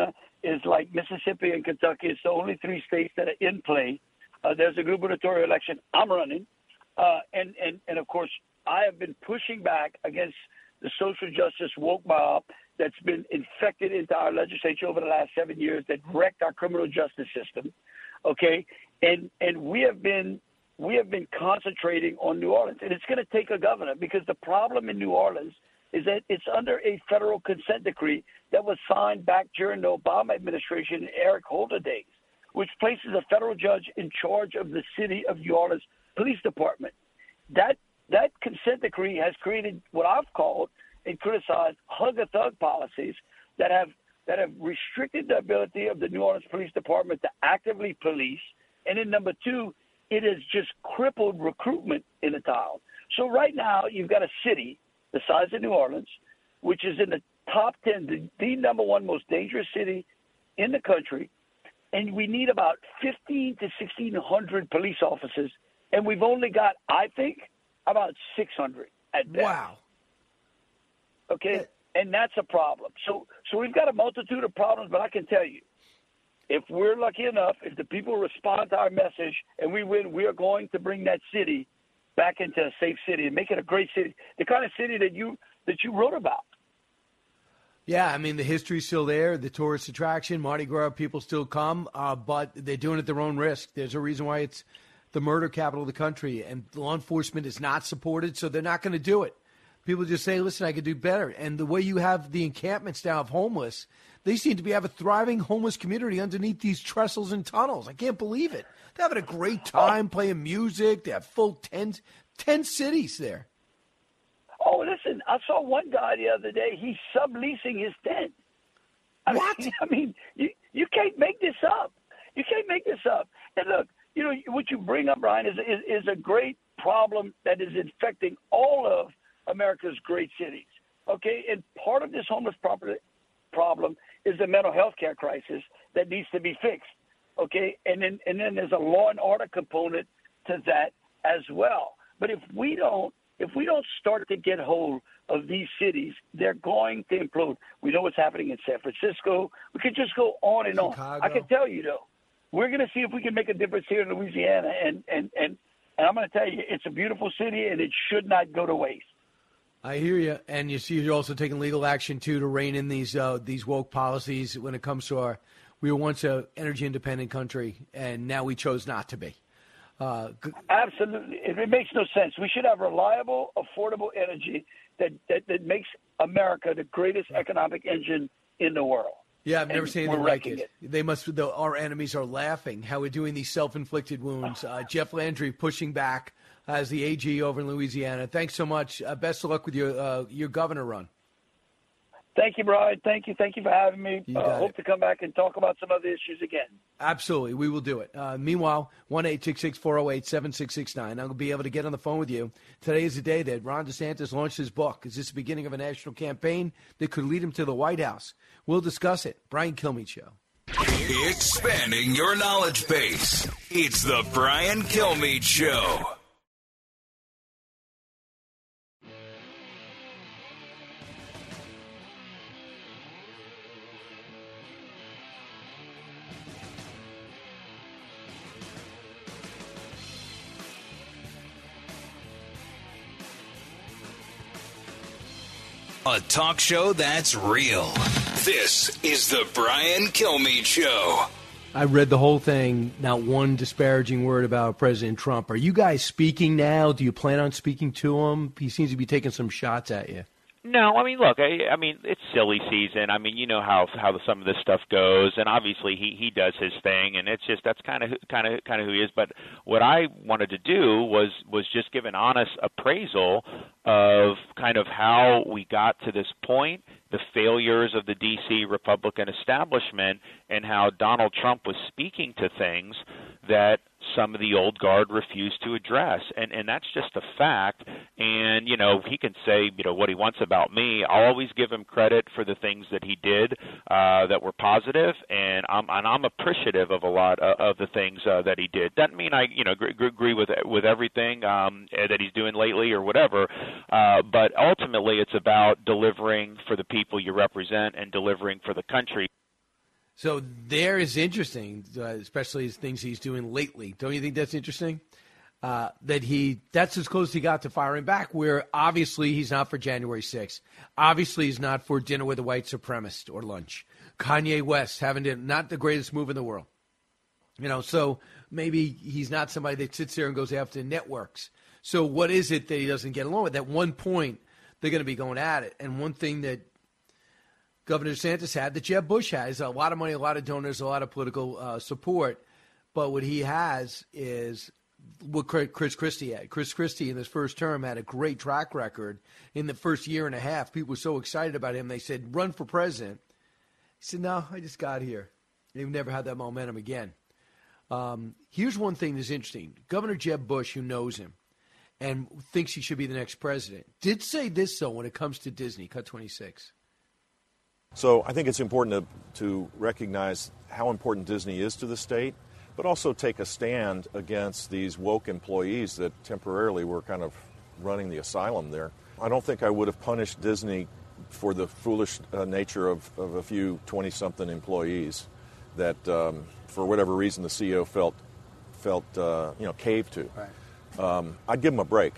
is like Mississippi and Kentucky. It's the only 3 states that are in play. There's a gubernatorial election. I'm running. And of course, I have been pushing back against the social justice woke mob that's been infected into our legislature over the last 7 years, that wrecked our criminal justice system. Okay, and we have been concentrating on New Orleans, and it's going to take a governor, because the problem in New Orleans is that it's under a federal consent decree that was signed back during the Obama administration, Eric Holder days, which places a federal judge in charge of the city of New Orleans Police Department. That consent decree has created what I've called and criticized hug-a-thug policies that have restricted the ability of the New Orleans Police Department to actively police. And then number 2, it has just crippled recruitment in the town. So right now you've got a city the size of New Orleans, which is in the top 10, the number 1 most dangerous city in the country, and we need about 15 to 1,600 police officers, and we've only got, I think, about 600 at best. Wow. Okay, and that's a problem. So we've got a multitude of problems, but I can tell you, if we're lucky enough, if the people respond to our message and we win, we are going to bring that city back into a safe city and make it a great city, the kind of city that you wrote about. Yeah, I mean, the history's still there, the tourist attraction, Mardi Gras, people still come, but they're doing it at their own risk. There's a reason why it's the murder capital of the country, and law enforcement is not supported, so they're not going to do it. People just say, listen, I could do better. And the way you have the encampments now of homeless, they seem to have a thriving homeless community underneath these trestles and tunnels. I can't believe it. They're having a great time playing music. They have full 10 cities there. Oh, listen, I saw one guy the other day. He's subleasing his tent. What? I mean, you can't make this up. You can't make this up. And look, you know, what you bring up, Brian, is a great problem that is infecting all of America's great cities. Okay, and part of this homeless problem is the mental health care crisis that needs to be fixed. Okay, and then there's a law and order component to that as well. But if we don't start to get hold of these cities, they're going to implode. We know what's happening in San Francisco. We could just go on and on. I can tell you, though, we're going to see if we can make a difference here in Louisiana. And I'm going to tell you, it's a beautiful city, and it should not go to waste. I hear you. And you see you're also taking legal action, too, to rein in these woke policies when it comes to we were once an energy-independent country, and now we chose not to be. Absolutely. It makes no sense. We should have reliable, affordable energy that makes America the greatest economic engine in the world. Yeah, I've never seen anything like it. They our enemies are laughing how we're doing these self-inflicted wounds. Jeff Landry pushing back as the AG over in Louisiana. Thanks so much. Best of luck with your governor run. Thank you, Brian. Thank you for having me. Hope to come back and talk about some other issues again. Absolutely. We will do it. Meanwhile, 1-866-408-7669. I'm going to be able to get on the phone with you. Today is the day that Ron DeSantis launched his book. Is this the beginning of a national campaign that could lead him to the White House? We'll discuss it. Brian Kilmeade Show. Expanding your knowledge base. It's the Brian Kilmeade Show. A talk show that's real. This is the Brian Kilmeade Show. I read the whole thing, not one disparaging word about President Trump. Are you guys speaking now? Do you plan on speaking to him? He seems to be taking some shots at you. No, I mean, look, I mean, it's silly season. I mean, you know how some of this stuff goes, and obviously he does his thing, and it's just that's kind of who he is. But what I wanted to do was just give an honest appraisal of kind of how we got to this point, the failures of the D.C. Republican establishment, and how Donald Trump was speaking to things that some of the old guard refused to address. And that's just a fact. And, you know, he can say, you know, what he wants about me. I'll always give him credit for the things that he did that were positive, and I'm appreciative of a lot of the things that he did. Doesn't mean I, you know, agree with everything that he's doing lately or whatever, but ultimately it's about delivering for the people you represent and delivering for the country. So there is interesting, especially his things he's doing lately. Don't you think that's interesting? That's as close as he got to firing back, where obviously he's not for January 6th. Obviously he's not for dinner with a white supremacist or lunch. Kanye West not the greatest move in the world. So maybe he's not somebody that sits there and goes after networks. So what is it that he doesn't get along with? At one point, they're going to be going at it. And one thing that Governor DeSantis had, that Jeb Bush has, a lot of money, a lot of donors, a lot of political support. But what he has is what Chris Christie had. Chris Christie in his first term had a great track record. In the first year and a half, people were so excited about him. They said, run for president. He said, no, I just got here. They've never had that momentum again. Here's one thing that's interesting. Governor Jeb Bush, who knows him and thinks he should be the next president, did say this, though, when it comes to Disney. Cut 26. So I think it's important to recognize how important Disney is to the state, but also take a stand against these woke employees that temporarily were kind of running the asylum there. I don't think I would have punished Disney for the foolish nature of a few 20-something employees that, for whatever reason, the CEO felt caved to. Right. I'd give them a break.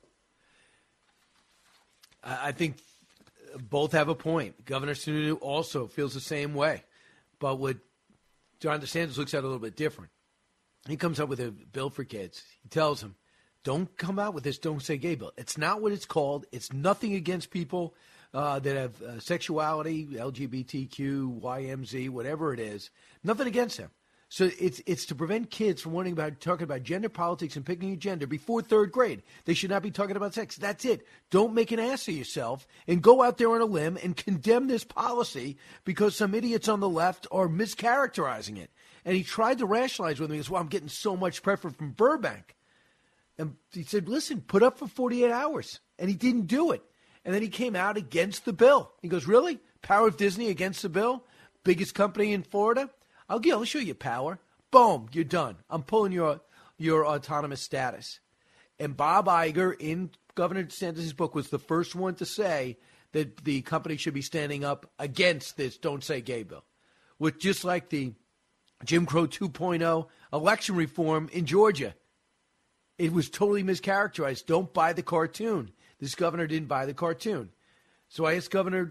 I think both have a point. Governor Sununu also feels the same way. But what John DeSantis looks at a little bit different. He comes up with a bill for kids. He tells them, don't come out with this Don't Say Gay bill. It's not what it's called. It's nothing against people that have sexuality, LGBTQ, YMZ, whatever it is. Nothing against them. So it's to prevent kids from talking about gender politics and picking a gender before third grade. They should not be talking about sex. That's it. Don't make an ass of yourself and go out there on a limb and condemn this policy because some idiots on the left are mischaracterizing it. And he tried to rationalize with me. He goes, well, I'm getting so much pressure from Burbank. And he said, listen, put up for 48 hours. And he didn't do it. And then he came out against the bill. He goes, really? Power of Disney against the bill? Biggest company in Florida? I'll show you power. Boom, you're done. I'm pulling your autonomous status. And Bob Iger, in Governor DeSantis' book, was the first one to say that the company should be standing up against this Don't Say Gay bill. With just like the Jim Crow 2.0 election reform in Georgia. It was totally mischaracterized. Don't buy the cartoon. This governor didn't buy the cartoon. So I asked Governor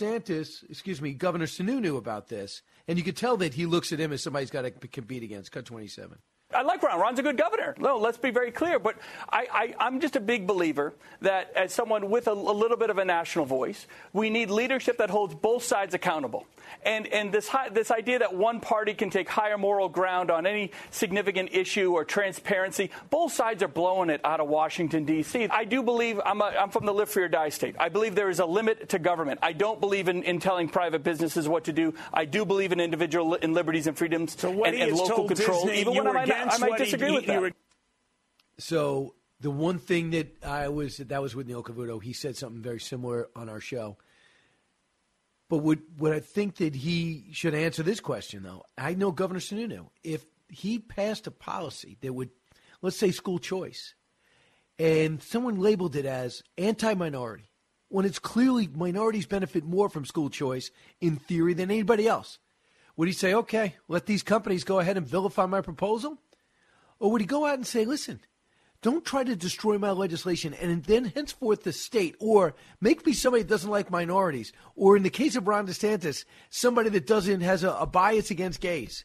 Sununu about this, and you could tell that he looks at him as somebody who's got to compete against. Cut 27. I like Ron. Ron's a good governor. No, let's be very clear. But I'm just a big believer that as someone with a little bit of a national voice, we need leadership that holds both sides accountable. And this idea that one party can take higher moral ground on any significant issue or transparency, both sides are blowing it out of Washington, D.C. I do believe I'm from the live free or die state. I believe there is a limit to government. I don't believe in telling private businesses what to do. I do believe in individual in liberties and freedoms and local control. Disney, even when I might disagree with that. So the one thing that was with Neil Cavuto. He said something very similar on our show. But what I think that he should answer this question, though, I know Governor Sununu, if he passed a policy that would, let's say, school choice, and someone labeled it as anti-minority, when it's clearly minorities benefit more from school choice in theory than anybody else, would he say, okay, let these companies go ahead and vilify my proposal? Or would he go out and say, listen, don't try to destroy my legislation and then henceforth the state, or make me somebody that doesn't like minorities, or in the case of Ron DeSantis, somebody that has a bias against gays,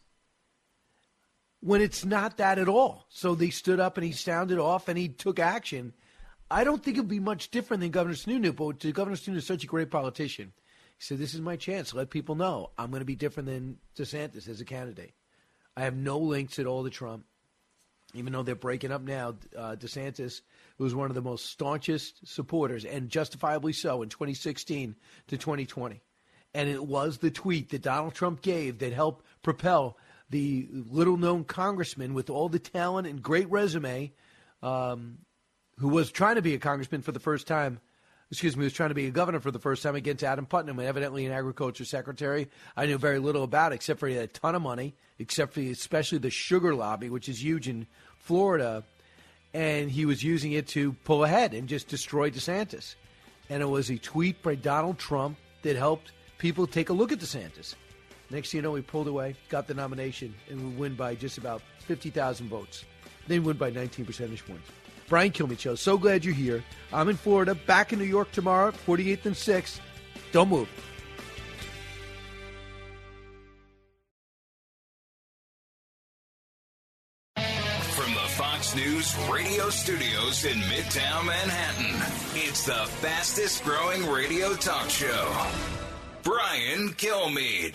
when it's not that at all. So they stood up and he sounded off and he took action. I don't think it would be much different than Governor Sununu, but Governor Sununu is such a great politician. He said, this is my chance to let people know I'm going to be different than DeSantis as a candidate. I have no links at all to Trump. Even though they're breaking up now, DeSantis, who was one of the most staunchest supporters, and justifiably so, in 2016 to 2020. And it was the tweet that Donald Trump gave that helped propel the little-known congressman with all the talent and great resume, who was trying to be a congressman for the first time, was trying to be a governor for the first time against Adam Putnam, evidently an agriculture secretary. I knew very little about it, except for he had a ton of money, except for especially the sugar lobby, which is huge in Florida. And he was using it to pull ahead and just destroy DeSantis. And it was a tweet by Donald Trump that helped people take a look at DeSantis. Next thing you know, we pulled away, got the nomination, and we win by just about 50,000 votes. Then win by 19 percentage points. Brian Kilmeade Show. So glad you're here. I'm in Florida, back in New York tomorrow, 48th and 6th. Don't move. From the Fox News radio studios in Midtown Manhattan, it's the fastest growing radio talk show. Brian Kilmeade.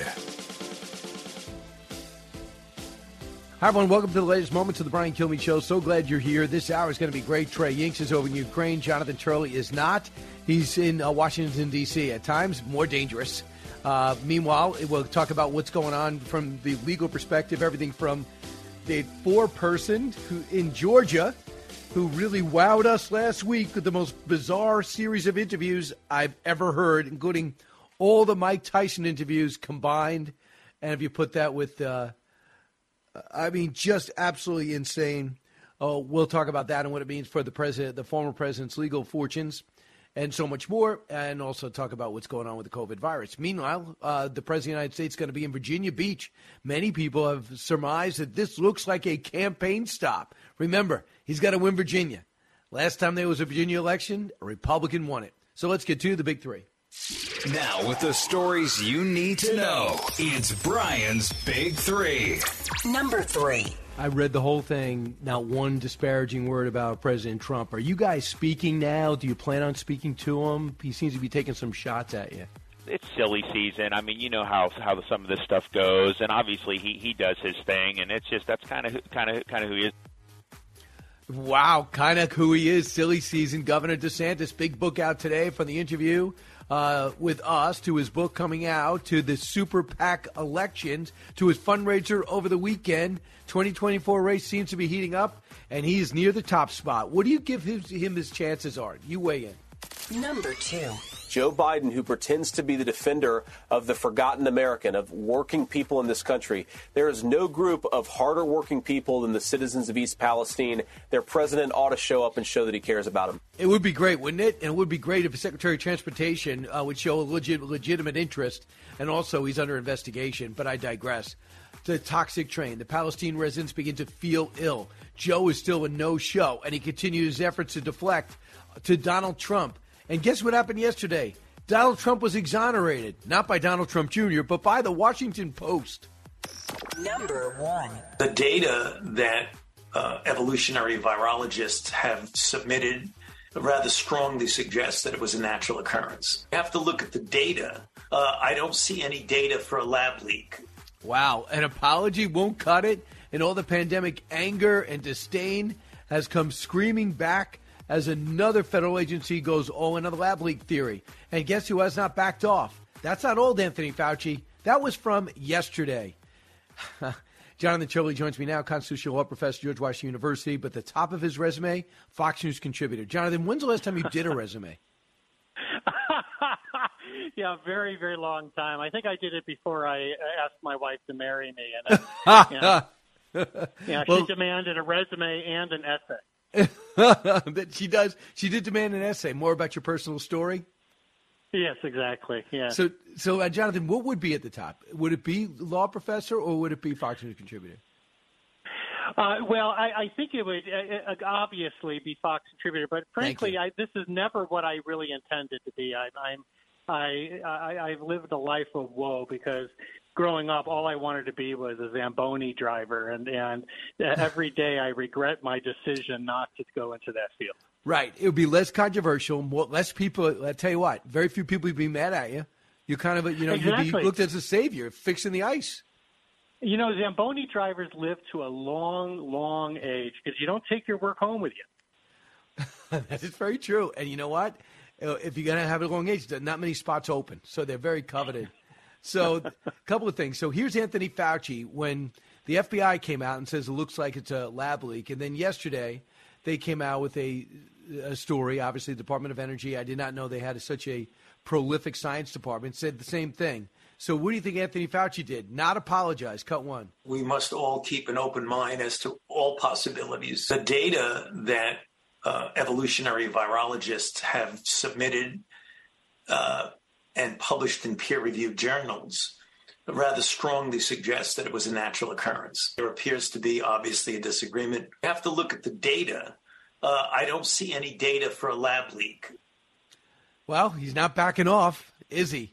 Hi, everyone. Welcome to the latest moments of the Brian Kilmeade Show. So glad you're here. This hour is going to be great. Trey Yinks is over in Ukraine. Jonathan Turley is not. He's in Washington, D.C. At times, more dangerous. Meanwhile, we'll talk about what's going on from the legal perspective, everything from the four-person who in Georgia who really wowed us last week with the most bizarre series of interviews I've ever heard, including all the Mike Tyson interviews combined. And if you put that with just absolutely insane. We'll talk about that and what it means for the president, the former president's legal fortunes, and so much more, and also talk about what's going on with the COVID virus. Meanwhile, the president of the United States is going to be in Virginia Beach. Many people have surmised that this looks like a campaign stop. Remember, he's got to win Virginia. Last time there was a Virginia election, a Republican won it. So let's get to the big three. Now, with the stories you need to know, it's Brian's Big Three. Number 3. I read the whole thing, not one disparaging word about President Trump. Are you guys speaking now? Do you plan on speaking to him? He seems to be taking some shots at you. It's silly season. I mean, you know how some of this stuff goes, and obviously he does his thing, and it's just that's kind of who he is. Wow, kind of who he is. Silly season. Governor DeSantis, big book out today from the interview with us, to his book coming out, to the Super PAC elections, to his fundraiser over the weekend. 2024 race seems to be heating up, and he is near the top spot. What do you give him his chances are? You weigh in. Number 2. Joe Biden, who pretends to be the defender of the forgotten American, of working people in this country. There is no group of harder working people than the citizens of East Palestine. Their president ought to show up and show that he cares about them. It would be great, wouldn't it? And it would be great if the Secretary of Transportation would show a legitimate interest, and also he's under investigation, but I digress. The toxic train. The Palestinian residents begin to feel ill. Joe is still a no-show, and he continues his efforts to deflect to Donald Trump. And guess what happened yesterday? Donald Trump was exonerated, not by Donald Trump Jr., but by the Washington Post. Number 1. The data that evolutionary virologists have submitted rather strongly suggests that it was a natural occurrence. You have to look at the data. I don't see any data for a lab leak. Wow, an apology won't cut it, and all the pandemic anger and disdain has come screaming back as another federal agency goes all in on the lab leak theory. And guess who has not backed off? That's not old Anthony Fauci. That was from yesterday. Jonathan Turley joins me now, constitutional law professor, George Washington University, but the top of his resume, Fox News contributor. Jonathan, when's the last time you did a resume? Yeah, very, very long time. I think I did it before I asked my wife to marry me. And she demanded a resume and an essay. She did demand an essay. More about your personal story? Yes, exactly. Yeah. So, Jonathan, what would be at the top? Would it be law professor or would it be Fox News contributor? Well, I think it would obviously be Fox contributor, but frankly, this is never what I really intended to be. I've lived a life of woe because growing up, all I wanted to be was a Zamboni driver, and every day I regret my decision not to go into that field. Right. It would be less controversial, less people. I tell you what, very few people would be mad at you. You kind of, Exactly. You'd be looked as a savior, fixing the ice. Zamboni drivers live to a long, long age because you don't take your work home with you. That is very true. And you know what? If you're going to have a long age, there are not many spots open, so they're very coveted. So a couple of things. So here's Anthony Fauci when the FBI came out and says it looks like it's a lab leak. And then yesterday they came out with a story, obviously the Department of Energy. I did not know they had such a prolific science department, said the same thing. So what do you think Anthony Fauci did? Not apologize. Cut one. We must all keep an open mind as to all possibilities. The data that evolutionary virologists have submitted and published in peer-reviewed journals rather strongly suggests that it was a natural occurrence. There appears to be obviously a disagreement. You have to look at the data. I don't see any data for a lab leak. Well, he's not backing off, is he?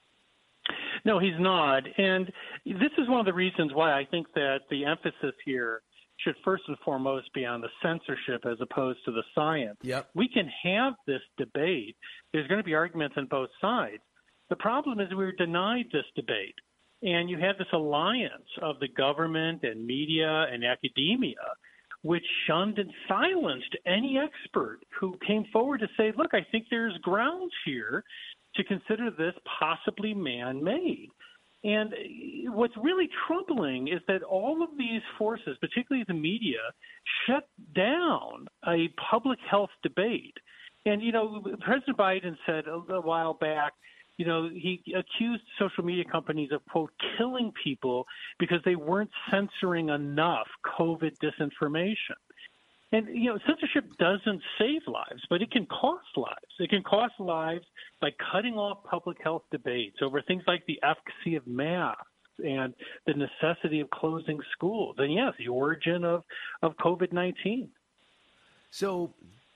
No, he's not. And this is one of the reasons why I think that the emphasis here should first and foremost be on the censorship as opposed to the science. Yep. We can have this debate. There's going to be arguments on both sides. The problem is we were denied this debate. And you had this alliance of the government and media and academia, which shunned and silenced any expert who came forward to say, look, I think there's grounds here to consider this possibly man-made. And what's really troubling is that all of these forces, particularly the media, shut down a public health debate. And, you know, President Biden said a while back, you know, he accused social media companies of, quote, killing people because they weren't censoring enough COVID disinformation. And, you know, censorship doesn't save lives, but it can cost lives. It can cost lives by cutting off public health debates over things like the efficacy of masks and the necessity of closing schools. And, yes, the origin of COVID-19. So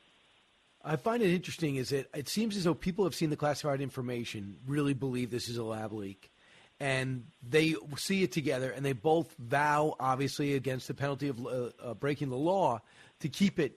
I find it interesting is that it seems as though people have seen the classified information, really believe this is a lab leak, and they see it together, and they both vow, obviously, against the penalty of breaking the law to keep it,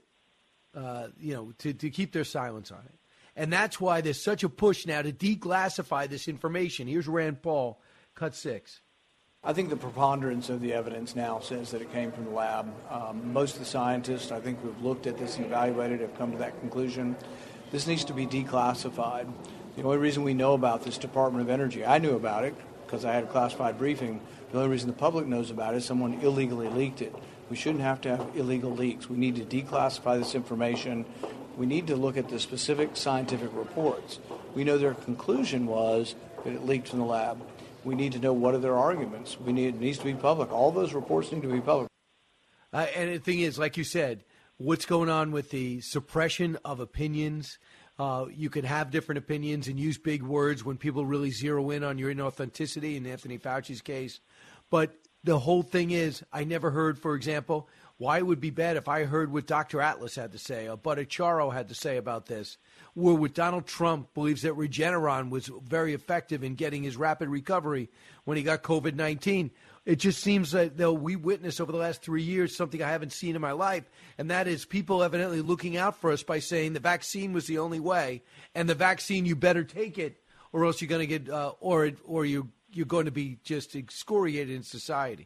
to keep their silence on it. And that's why there's such a push now to declassify this information. Here's Rand Paul, cut 6. I think the preponderance of the evidence now says that it came from the lab. Most of the scientists, I think, who've looked at this and evaluated have come to that conclusion. This needs to be declassified. The only reason we know about this Department of Energy, I knew about it because I had a classified briefing. The only reason the public knows about it is someone illegally leaked it. We shouldn't have to have illegal leaks. We need to declassify this information. We need to look at the specific scientific reports. We know their conclusion was that it leaked from the lab. We need to know what are their arguments. It needs to be public. All those reports need to be public. And the thing is, like you said, what's going on with the suppression of opinions? You can have different opinions and use big words when people really zero in on your inauthenticity in Anthony Fauci's case. But the whole thing is, I never heard, for example, why it would be bad if I heard what Dr. Atlas had to say or Bhattacharya had to say about this, or what Donald Trump believes that Regeneron was very effective in getting his rapid recovery when he got COVID-19. It just seems that though we witnessed over the last 3 years something I haven't seen in my life, and that is people evidently looking out for us by saying the vaccine was the only way, and the vaccine, you better take it, or else you're going to get, or you're going to be just excoriated in society.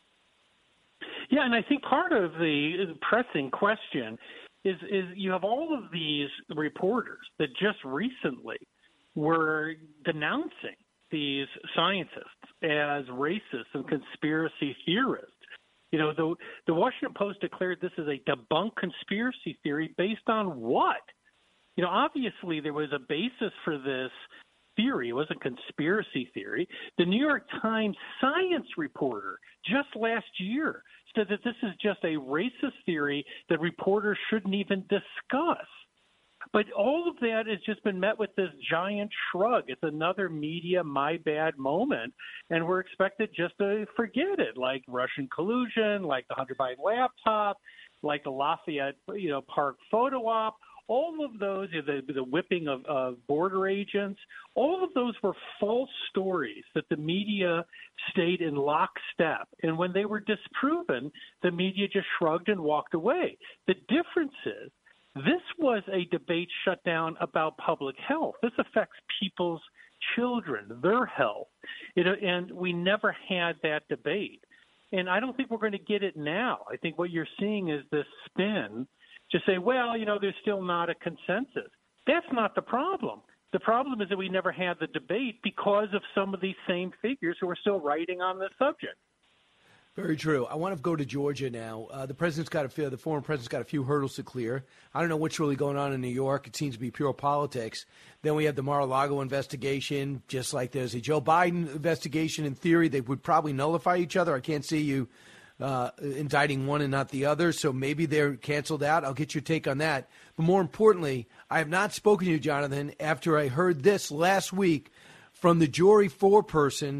Yeah, and I think part of the pressing question is you have all of these reporters that just recently were denouncing these scientists as racists and conspiracy theorists. You know, the Washington Post declared this is a debunked conspiracy theory based on what? You know, obviously there was a basis for this theory. It was a conspiracy theory. The New York Times science reporter just last year said that this is just a racist theory that reporters shouldn't even discuss. But all of that has just been met with this giant shrug. It's another media my bad moment, and we're expected just to forget it, like Russian collusion, like the Hunter Biden laptop, like the Lafayette, Park photo op. All of those, the whipping of border agents, all of those were false stories that the media stayed in lockstep. And when they were disproven, the media just shrugged and walked away. The difference is this was a debate shut down about public health. This affects people's children, their health. And we never had that debate. And I don't think we're going to get it now. I think what you're seeing is this spin to say, well, there's still not a consensus. That's not the problem. The problem is that we never had the debate because of some of these same figures who are still writing on this subject. Very true. I want to go to Georgia now. The former president's got a few hurdles to clear. I don't know what's really going on in New York. It seems to be pure politics. Then we have the Mar-a-Lago investigation, just like there's a Joe Biden investigation. In theory, they would probably nullify each other. I can't see you indicting one and not the other, so maybe they're canceled out. I'll get your take on that. But more importantly, I have not spoken to you, Jonathan, after I heard this last week from the jury foreperson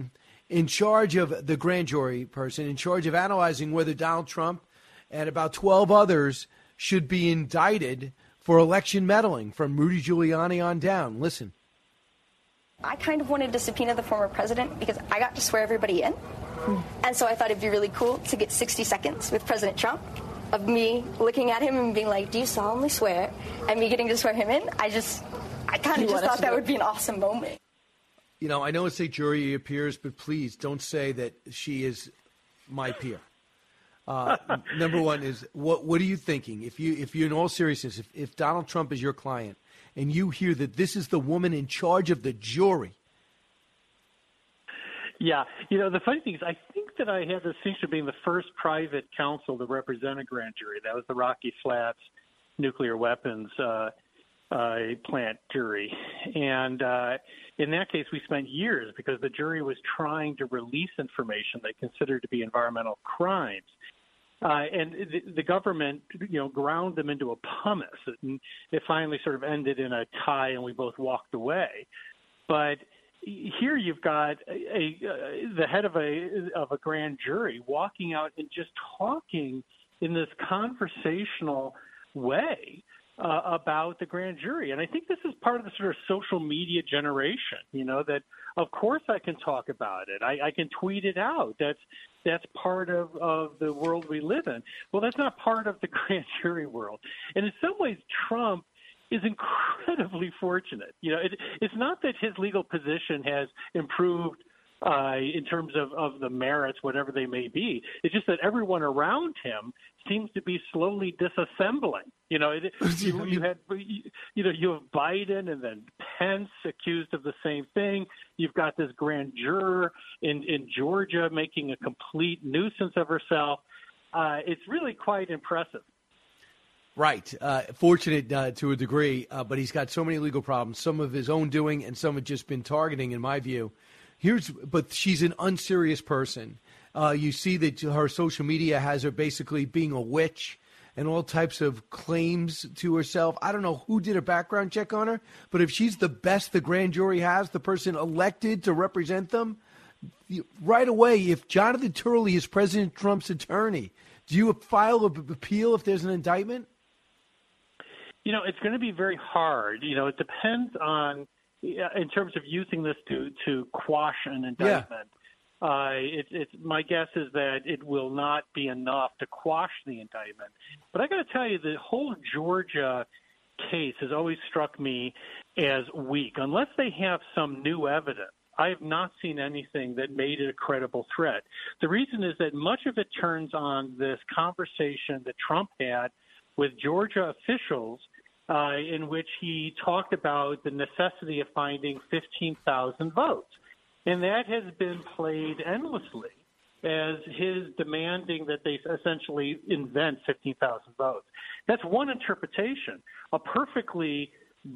in charge of the grand jury person, in charge of analyzing whether Donald Trump and about 12 others should be indicted for election meddling, from Rudy Giuliani on down. Listen. I kind of wanted to subpoena the former president because I got to swear everybody in. And so I thought it'd be really cool to get 60 seconds with President Trump of me looking at him and being like, do you solemnly swear? And me getting to swear him in. I kind of just thought that would be an awesome moment. You know, I know it's a jury appears, but please don't say that she is my peer. Number one is, what are you thinking? If you in all seriousness, if Donald Trump is your client and you hear that this is the woman in charge of the jury. Yeah. You know, the funny thing is, I think that I had the distinction of being the first private counsel to represent a grand jury. That was the Rocky Flats nuclear weapons plant jury. And in that case, we spent years because the jury was trying to release information they considered to be environmental crimes. And the government, ground them into a pumice. And it finally sort of ended in a tie, and we both walked away. But here you've got the head of a grand jury walking out and just talking in this conversational way about the grand jury. And I think this is part of the sort of social media generation, that of course I can talk about it. I can tweet it out. That's part of the world we live in. Well, that's not part of the grand jury world. And in some ways, Trump is incredibly fortunate. It's not that his legal position has improved in terms of the merits, whatever they may be. It's just that everyone around him seems to be slowly disassembling. You have Biden and then Pence accused of the same thing. You've got this grand juror in Georgia making a complete nuisance of herself. It's really quite impressive. Right. Fortunate to a degree, but he's got so many legal problems, some of his own doing and some have just been targeting, in my view. But she's an unserious person. You see that her social media has her basically being a witch and all types of claims to herself. I don't know who did a background check on her, but if she's the best the grand jury has, the person elected to represent them, right away, if Jonathan Turley is President Trump's attorney, do you file an appeal if there's an indictment? It's going to be very hard. It depends on, in terms of using this to quash an indictment. It's my guess is that it will not be enough to quash the indictment. But I got to tell you, the whole Georgia case has always struck me as weak. Unless they have some new evidence, I have not seen anything that made it a credible threat. The reason is that much of it turns on this conversation that Trump had with Georgia officials in which he talked about the necessity of finding 15,000 votes. And that has been played endlessly as his demanding that they essentially invent 15,000 votes. That's one interpretation. A perfectly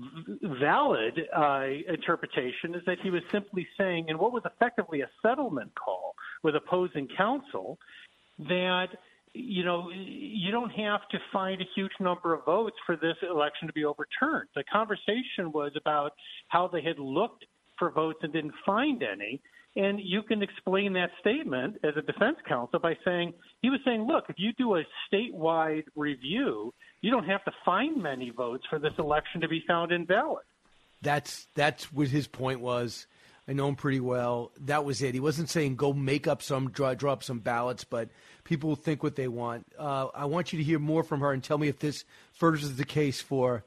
valid interpretation is that he was simply saying, in what was effectively a settlement call with opposing counsel, that you don't have to find a huge number of votes for this election to be overturned. The conversation was about how they had looked for votes and didn't find any. And you can explain that statement as a defense counsel by saying, he was saying, look, if you do a statewide review, you don't have to find many votes for this election to be found invalid. That's what his point was. I know him pretty well. That was it. He wasn't saying go make up draw up some ballots, but people will think what they want. I want you to hear more from her and tell me if this furthers the case for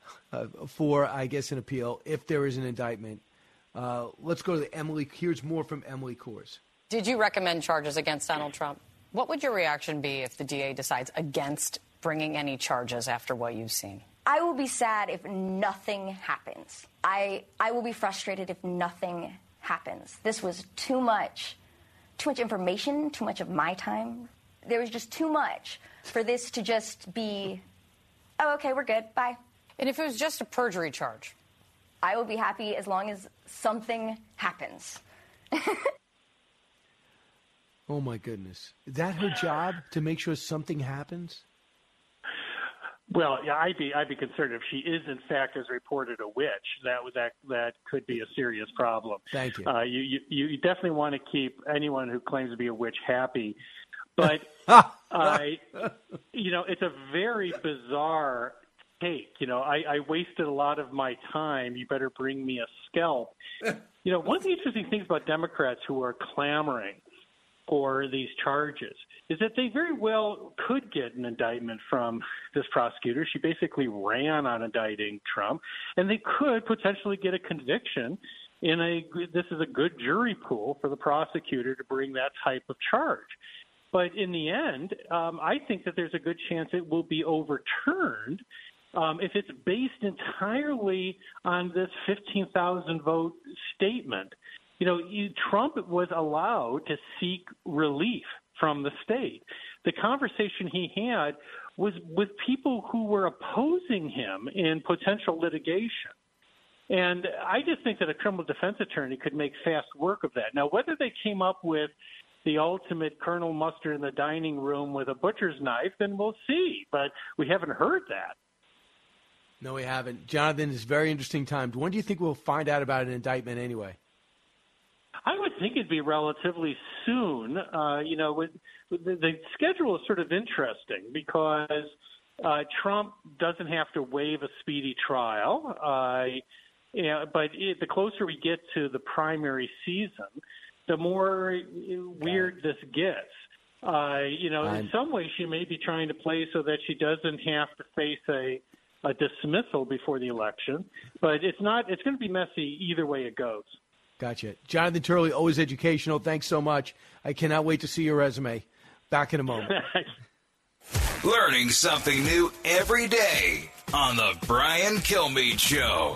I guess, an appeal, if there is an indictment. Let's go to Emily. Here's more from Emily Coors. Did you recommend charges against Donald Trump? What would your reaction be if the DA decides against bringing any charges after what you've seen? I will be sad if nothing happens. I will be frustrated if nothing happens. This was too much information, too much of my time. There was just too much for this to just be, oh, okay, we're good, bye. And if it was just a perjury charge? I will be happy as long as something happens. Oh, my goodness. Is that her job, to make sure something happens? Well, yeah, I'd be concerned if she is in fact as reported a witch. That could be a serious problem. Thank you. You definitely want to keep anyone who claims to be a witch happy, but it's a very bizarre take. I wasted a lot of my time. You better bring me a scalp. One of the interesting things about Democrats who are clamoring for these charges is that they very well could get an indictment from this prosecutor. She basically ran on indicting Trump, and they could potentially get a conviction this is a good jury pool for the prosecutor to bring that type of charge. But in the end, I think that there's a good chance it will be overturned if it's based entirely on this 15,000 vote statement. Trump was allowed to seek relief from the state. The conversation he had was with people who were opposing him in potential litigation. And I just think that a criminal defense attorney could make fast work of that. Now, whether they came up with the ultimate Colonel Mustard in the dining room with a butcher's knife, then we'll see. But we haven't heard that. No, we haven't. Jonathan, it's very interesting times. When do you think we'll find out about an indictment anyway? I would think it'd be relatively soon. The schedule is sort of interesting because Trump doesn't have to waive a speedy trial. But the closer we get to the primary season, the more weird this gets. In some ways, she may be trying to play so that she doesn't have to face a dismissal before the election. But it's not. It's going to be messy either way it goes. Gotcha. Jonathan Turley, always educational. Thanks so much. I cannot wait to see your resume. Back in a moment. Learning something new every day on the Brian Kilmeade Show.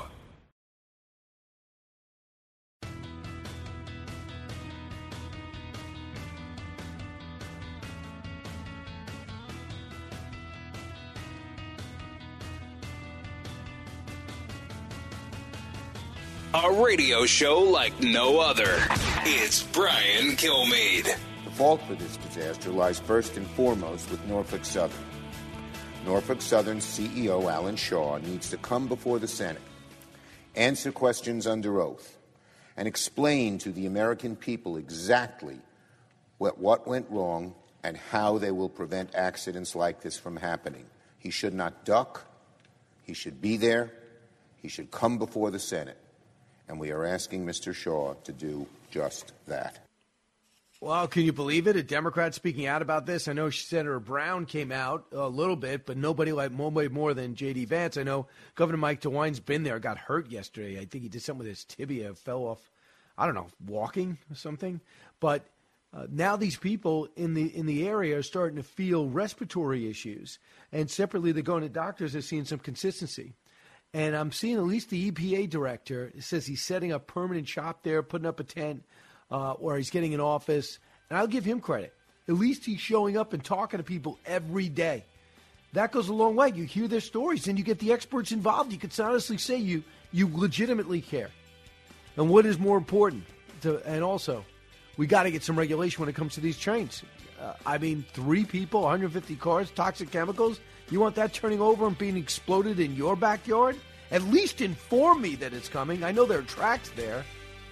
A radio show like no other. It's Brian Kilmeade. The fault for this disaster lies first and foremost with Norfolk Southern. Norfolk Southern's CEO, Alan Shaw, needs to come before the Senate, answer questions under oath, and explain to the American people exactly what went wrong and how they will prevent accidents like this from happening. He should not duck. He should be there. He should come before the Senate. And we are asking Mr. Shaw to do just that. Well, can you believe it? A Democrat speaking out about this. I know Senator Brown came out a little bit, but nobody more than J.D. Vance. I know Governor Mike DeWine's been there, got hurt yesterday. I think he did something with his tibia, fell off, I don't know, walking or something. But now these people in the area are starting to feel respiratory issues. And separately, they're going to doctors. They're seeing some consistency. And I'm seeing at least the EPA director says he's setting up permanent shop there, putting up a tent, or he's getting an office. And I'll give him credit. At least he's showing up and talking to people every day. That goes a long way. You hear their stories and you get the experts involved. You can honestly say you legitimately care. And what is more important? And also, we got to get some regulation when it comes to these trains. 3 people, 150 cars, toxic chemicals. You want that turning over and being exploded in your backyard? At least inform me that it's coming. I know there are tracks there.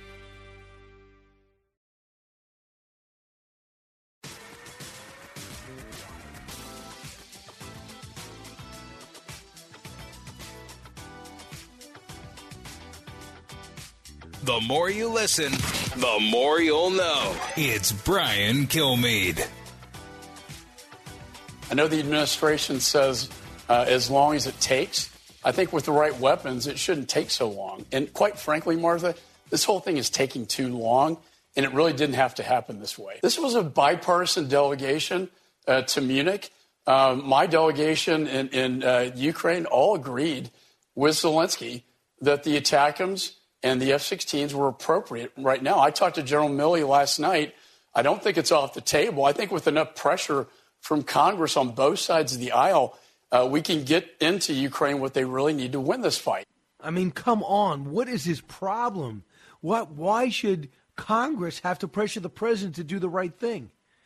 The more you listen, the more you'll know. It's Brian Kilmeade. I know the administration says as long as it takes. I think with the right weapons, it shouldn't take so long. And quite frankly, Martha, this whole thing is taking too long, and it really didn't have to happen this way. This was a bipartisan delegation to Munich. My delegation in Ukraine all agreed with Zelensky that the ATACMS and the F-16s were appropriate right now. I talked to General Milley last night. I don't think it's off the table. I think with enough pressure from Congress on both sides of the aisle, we can get into Ukraine what they really need to win this fight. I mean, come on. What is his problem? Why should Congress have to pressure the president to do the right thing?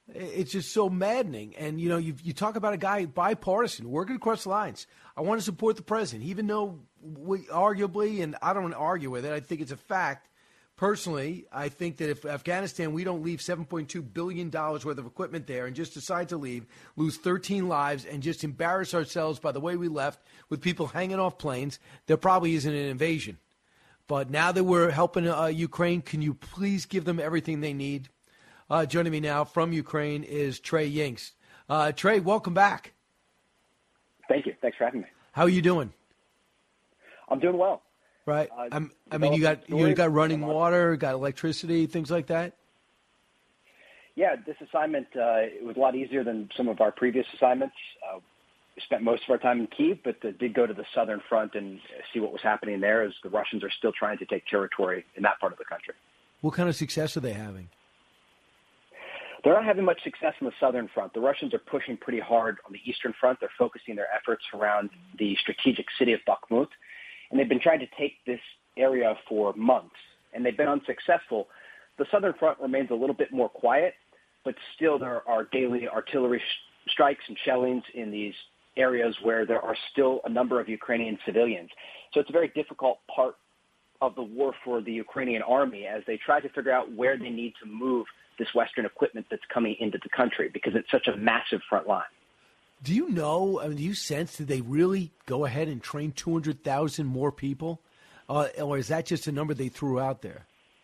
It's just so maddening. And, you know, you talk about a guy bipartisan, working across the lines. I want to support the president, even though we arguably, and I don't want to argue with it, I think it's a fact. Personally, I think that if Afghanistan, we don't leave $7.2 billion worth of equipment there and just decide to leave, lose 13 lives, and just embarrass ourselves by the way we left with people hanging off planes, there probably isn't an invasion. But now that we're helping Ukraine, can you please give them everything they need? Joining me now from Ukraine is Trey Yingst. Trey, welcome back. Thank you. Thanks for having me. How are you doing? I'm doing well. Right. I mean, you got running water, got electricity, things like that. Yeah, this assignment it was a lot easier than some of our previous assignments. We spent most of our time in Kyiv, but did go to the southern front and see what was happening there, as the Russians are still trying to take territory in that part of the country. What kind of success are they having? They're not having much success on the southern front. The Russians are pushing pretty hard on the eastern front. They're focusing their efforts around the strategic city of Bakhmut, and they've been trying to take this area for months, and they've been unsuccessful. The southern front remains a little bit more quiet, but still there are daily artillery strikes and shellings in these areas where there are still a number of Ukrainian civilians. So it's a very difficult part of the war for the Ukrainian army as they try to figure out where they need to move this Western equipment that's coming into the country because it's such a massive front line. Do you know, do you sense, did they really go ahead and train 200,000 more people? Or is that just a number they threw out there?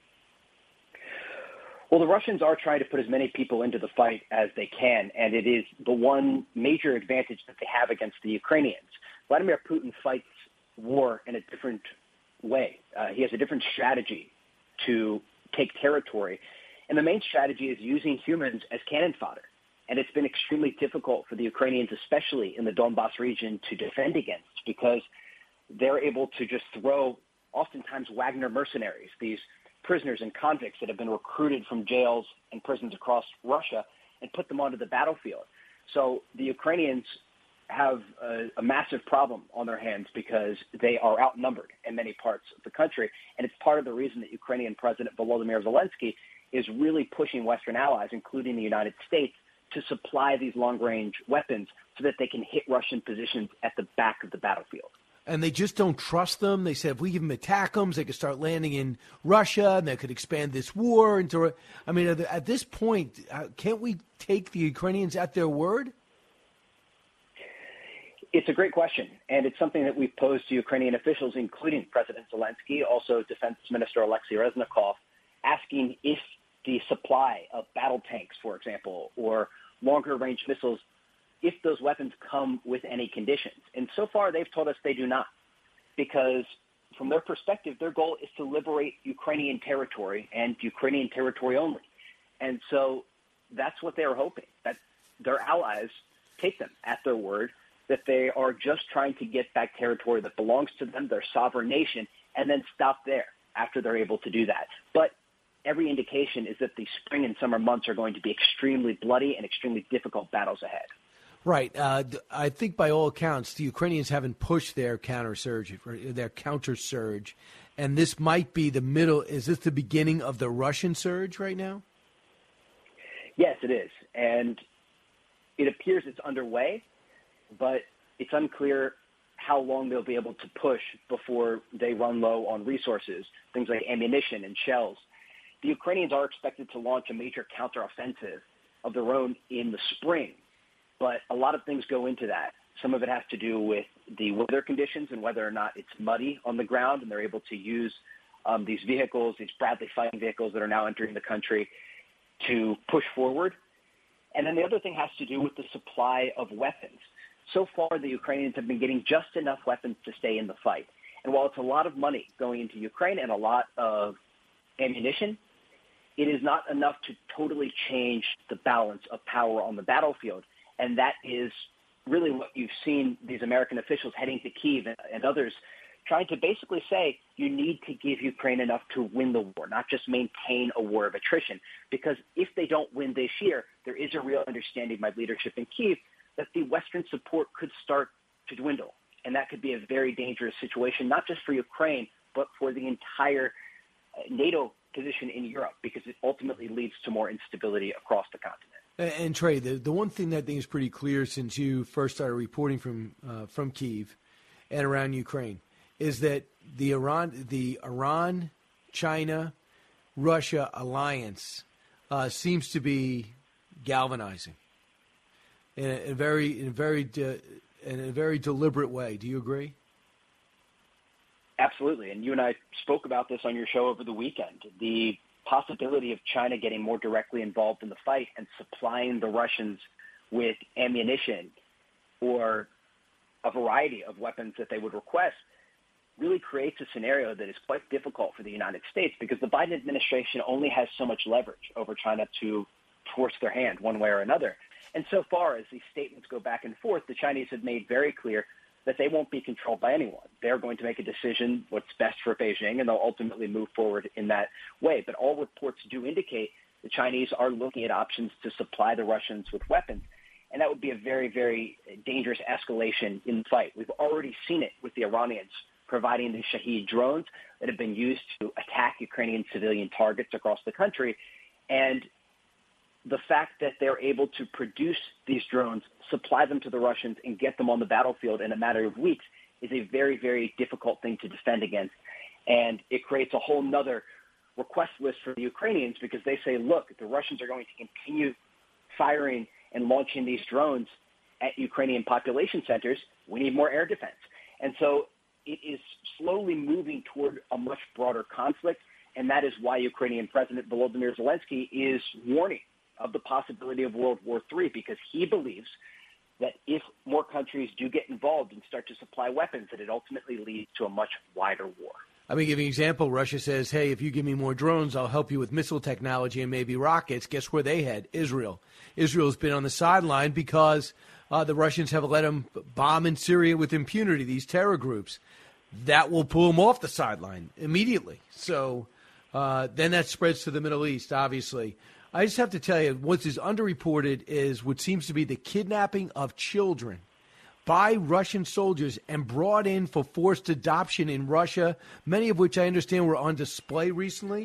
Well, the Russians are trying to put as many people into the fight as they can, and it is the one major advantage that they have against the Ukrainians. Vladimir Putin fights war in a different way. He has a different strategy to take territory, and the main strategy is using humans as cannon fodder. And it's been extremely difficult for the Ukrainians, especially in the Donbass region, to defend against because they're able to just throw oftentimes Wagner mercenaries, these prisoners and convicts that have been recruited from jails and prisons across Russia, and put them onto the battlefield. So the Ukrainians have a massive problem on their hands because they are outnumbered in many parts of the country. And it's part of the reason that Ukrainian President Volodymyr Zelensky is really pushing Western allies, including the United States, to supply these long-range weapons so that they can hit Russian positions at the back of the battlefield. And they just don't trust them. They said if we give them ATACMS, they could start landing in Russia, and they could expand this war into. I mean, at this point, can't we take the Ukrainians at their word? It's a great question, and it's something that we've posed to Ukrainian officials, including President Zelensky, also Defense Minister Alexei Reznikov, asking if the supply of battle tanks, for example, or longer-range missiles, if those weapons come with any conditions. And so far, they've told us they do not, because from their perspective, their goal is to liberate Ukrainian territory and Ukrainian territory only. And so that's what they're hoping, that their allies take them at their word, that they are just trying to get back territory that belongs to them, their sovereign nation, and then stop there after they're able to do that. But every indication is that the spring and summer months are going to be extremely bloody and extremely difficult battles ahead. Right. I think by all accounts, the Ukrainians haven't pushed their counter surge, and this might be the middle. Is this the beginning of the Russian surge right now? Yes, it is. And it appears it's underway, but it's unclear how long they'll be able to push before they run low on resources, things like ammunition and shells. The Ukrainians are expected to launch a major counteroffensive of their own in the spring, but a lot of things go into that. Some of it has to do with the weather conditions and whether or not it's muddy on the ground, and they're able to use these vehicles, these Bradley fighting vehicles that are now entering the country, to push forward. And then the other thing has to do with the supply of weapons. So far, the Ukrainians have been getting just enough weapons to stay in the fight. And while it's a lot of money going into Ukraine and a lot of ammunition, it is not enough to totally change the balance of power on the battlefield. And that is really what you've seen these American officials heading to Kyiv and others trying to basically say you need to give Ukraine enough to win the war, not just maintain a war of attrition. Because if they don't win this year, there is a real understanding by leadership in Kyiv that the Western support could start to dwindle. And that could be a very dangerous situation, not just for Ukraine, but for the entire NATO position in Europe, because it ultimately leads to more instability across the continent. And Trey, the one thing that I think is pretty clear since you first started reporting from Kyiv and around Ukraine is that the Iran, China, Russia alliance seems to be galvanizing in a very deliberate way. Do you agree? Absolutely. And you and I spoke about this on your show over the weekend. The possibility of China getting more directly involved in the fight and supplying the Russians with ammunition or a variety of weapons that they would request really creates a scenario that is quite difficult for the United States because the Biden administration only has so much leverage over China to force their hand one way or another. And so far as these statements go back and forth, the Chinese have made very clear that they won't be controlled by anyone. They're going to make a decision what's best for Beijing, and they'll ultimately move forward in that way. But all reports do indicate the Chinese are looking at options to supply the Russians with weapons, and that would be a very, very dangerous escalation in the fight. We've already seen it with the Iranians providing the Shahed drones that have been used to attack Ukrainian civilian targets across the country, and the fact that they're able to produce these drones, supply them to the Russians, and get them on the battlefield in a matter of weeks is a very, very difficult thing to defend against. And it creates a whole nother request list for the Ukrainians because they say, look, if the Russians are going to continue firing and launching these drones at Ukrainian population centers, we need more air defense. And so it is slowly moving toward a much broader conflict, and that is why Ukrainian President Volodymyr Zelensky is warning of the possibility of World War III, because he believes that if more countries do get involved and start to supply weapons, that it ultimately leads to a much wider war. Let me give you an example. Russia says, hey, if you give me more drones, I'll help you with missile technology and maybe rockets. Guess where they head? Israel. Israel's been on the sideline because the Russians have let them bomb in Syria with impunity, these terror groups. That will pull them off the sideline immediately. So then that spreads to the Middle East, obviously. I just have to tell you, what is underreported is what seems to be the kidnapping of children by Russian soldiers and brought in for forced adoption in Russia, many of which I understand were on display recently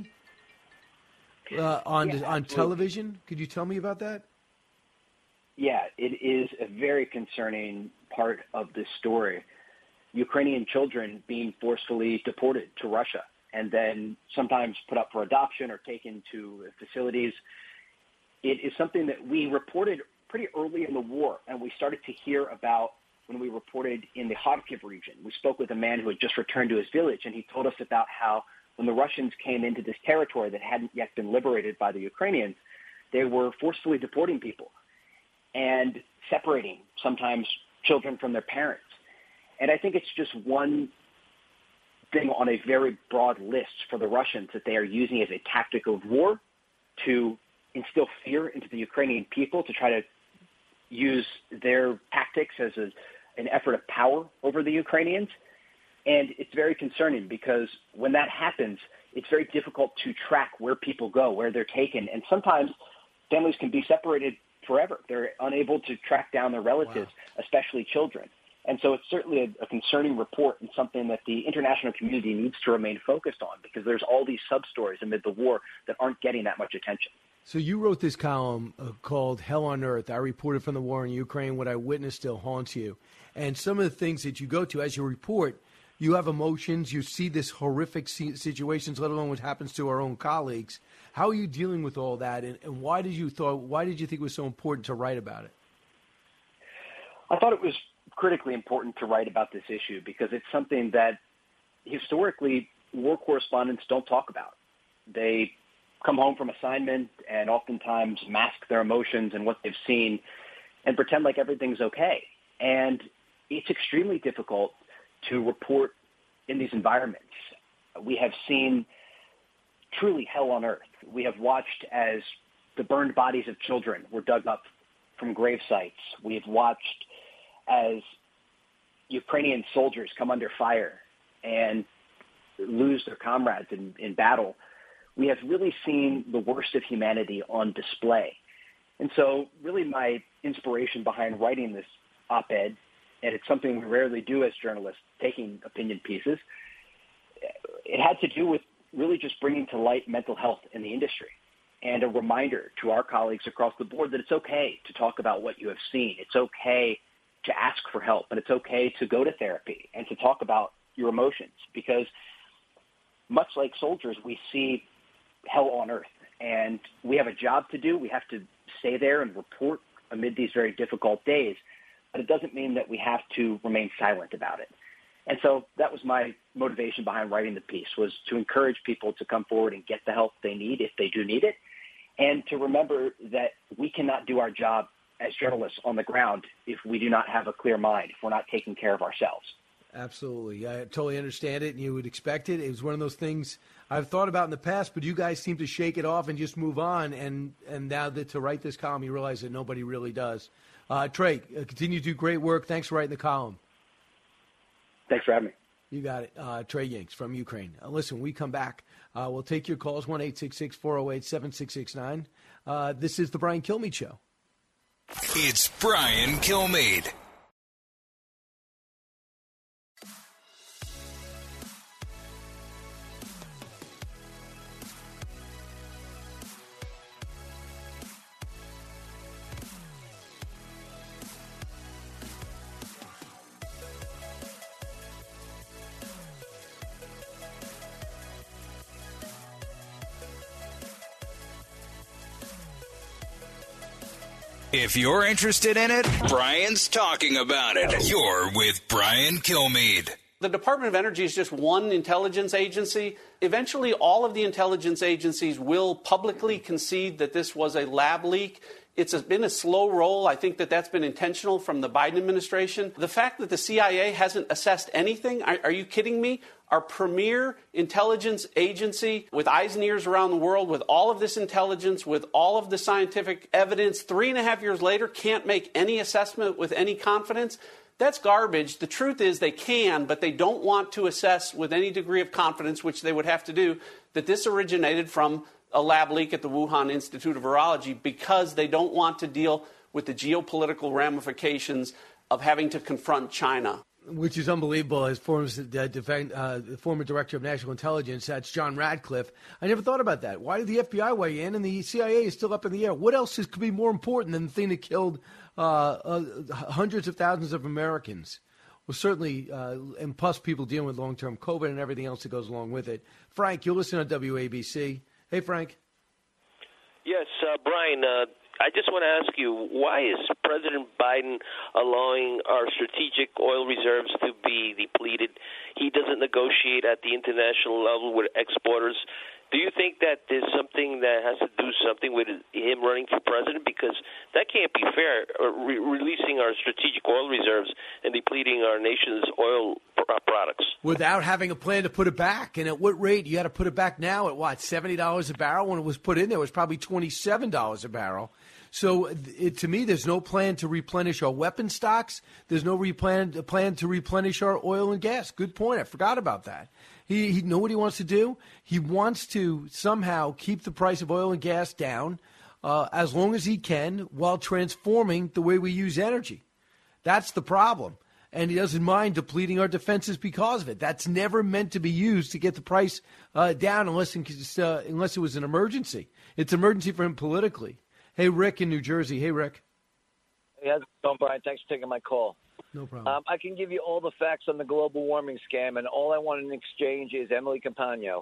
on television. Could you tell me about that? Yeah, it is a very concerning part of this story. Ukrainian children being forcefully deported to Russia and then sometimes put up for adoption or taken to facilities. It is something that we reported pretty early in the war, and we started to hear about when we reported in the Kharkiv region. We spoke with a man who had just returned to his village, and he told us about how when the Russians came into this territory that hadn't yet been liberated by the Ukrainians, they were forcefully deporting people and separating sometimes children from their parents. And I think it's just one thing on a very broad list for the Russians that they are using as a tactic of war to instill fear into the Ukrainian people, to try to use their tactics as an effort of power over the Ukrainians. And it's very concerning because when that happens, it's very difficult to track where people go, where they're taken. And sometimes families can be separated forever. They're unable to track down their relatives, especially children. And so it's certainly a concerning report and something that the international community needs to remain focused on because there's all these sub-stories amid the war that aren't getting that much attention. So you wrote this column called Hell on Earth. I reported from the war in Ukraine. What I witnessed still haunts you. And some of the things that you go to as you report, you have emotions. You see this horrific situations, let alone what happens to our own colleagues. How are you dealing with all that? And why did you think it was so important to write about it? I thought it was critically important to write about this issue because it's something that historically war correspondents don't talk about. They come home from assignment and oftentimes mask their emotions and what they've seen and pretend like everything's okay. And it's extremely difficult to report in these environments. We have seen truly hell on earth. We have watched as the burned bodies of children were dug up from grave sites. We have watched as Ukrainian soldiers come under fire and lose their comrades in battle. We have really seen the worst of humanity on display. And so really my inspiration behind writing this op-ed, and it's something we rarely do as journalists, taking opinion pieces, it had to do with really just bringing to light mental health in the industry. and a reminder to our colleagues across the board that it's okay to talk about what you have seen. It's okay to ask for help, and it's okay to go to therapy and to talk about your emotions, because much like soldiers, we see hell on earth, and we have a job to do. We have to stay there and report amid these very difficult days, but it doesn't mean that we have to remain silent about it. And so that was my motivation behind writing the piece, was to encourage people to come forward and get the help they need if they do need it, and to remember that we cannot do our job as journalists on the ground if we do not have a clear mind, if we're not taking care of ourselves. Absolutely. I totally understand it, and you would expect it. It was one of those things I've thought about in the past, but you guys seem to shake it off and just move on, and now that to write this column, you realize that nobody really does. Trey, continue to do great work. Thanks for writing the column. Thanks for having me. You got it. Trey Yanks from Ukraine. Listen, we come back. We'll take your calls, 1-866-408-7669. This is the Brian Kilmeade Show. It's Brian Kilmeade. If you're interested in it, Brian's talking about it. You're with Brian Kilmeade. The Department of Energy is just one intelligence agency. Eventually, all of the intelligence agencies will publicly concede that this was a lab leak. It's been a slow roll. I think that that's been intentional from the Biden administration. The fact that the CIA hasn't assessed anything, are you kidding me? Our premier intelligence agency with eyes and ears around the world, with all of this intelligence, with all of the scientific evidence, 3.5 years later can't make any assessment with any confidence. That's garbage. The truth is they can, but they don't want to assess with any degree of confidence, which they would have to do, that this originated from a lab leak at the Wuhan Institute of Virology, because they don't want to deal with the geopolitical ramifications of having to confront China. Which is unbelievable. As former director of national intelligence, that's John Radcliffe. I never thought about that. Why did the FBI weigh in and the CIA is still up in the air? What else could be more important than the thing that killed hundreds of thousands of Americans? Well, certainly, and plus people dealing with long-term COVID and everything else that goes along with it. Frank, you'll listen on WABC. Hey, Frank. Yes, Brian, I just want to ask you, why is President Biden allowing our strategic oil reserves to be depleted? He doesn't negotiate at the international level with exporters. Do you think that there's something that has to do something with him running for president? Because that can't be fair, releasing our strategic oil reserves and depleting our nation's oil products. Without having a plan to put it back. And at what rate? You got to put it back now at what, $70 a barrel? When it was put in there, it was probably $27 a barrel. So to me, there's no plan to replenish our weapon stocks. There's no plan to replenish our oil and gas. Good point. I forgot about that. He know what he wants to do. He wants to somehow keep the price of oil and gas down as long as he can while transforming the way we use energy. That's the problem. And he doesn't mind depleting our defenses because of it. That's never meant to be used to get the price down unless it was an emergency. It's an emergency for him politically. Hey, Rick in New Jersey. Hey, Rick. Hey, how's it going, Brian? Thanks for taking my call. No problem. I can give you all the facts on the global warming scam, and all I want in exchange is Emily Campagno.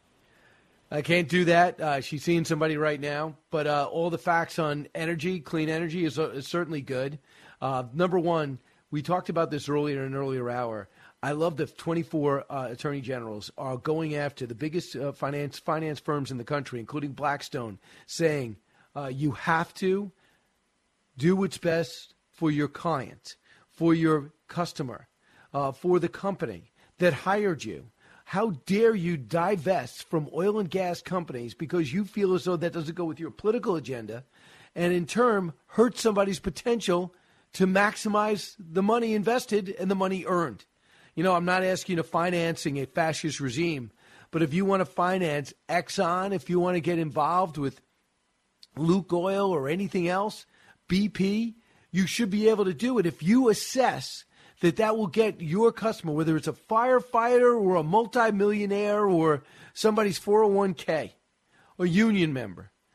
I can't do that. She's seeing somebody right now. But all the facts on energy, clean energy, is certainly good. Number one, we talked about this earlier in an earlier hour. I love that 24 attorney generals are going after the biggest finance firms in the country, including Blackstone, saying you have to do what's best for your client, for your customer, for the company that hired you. How dare you divest from oil and gas companies because you feel as though that doesn't go with your political agenda and in turn hurt somebody's potential to maximize the money invested and the money earned. You know, I'm not asking you to financing a fascist regime, but if you want to finance Exxon, if you want to get involved with Luke Oil or anything else, BP, you should be able to do it if you assess that will get your customer, whether it's a firefighter or a multimillionaire or somebody's 401k or union member,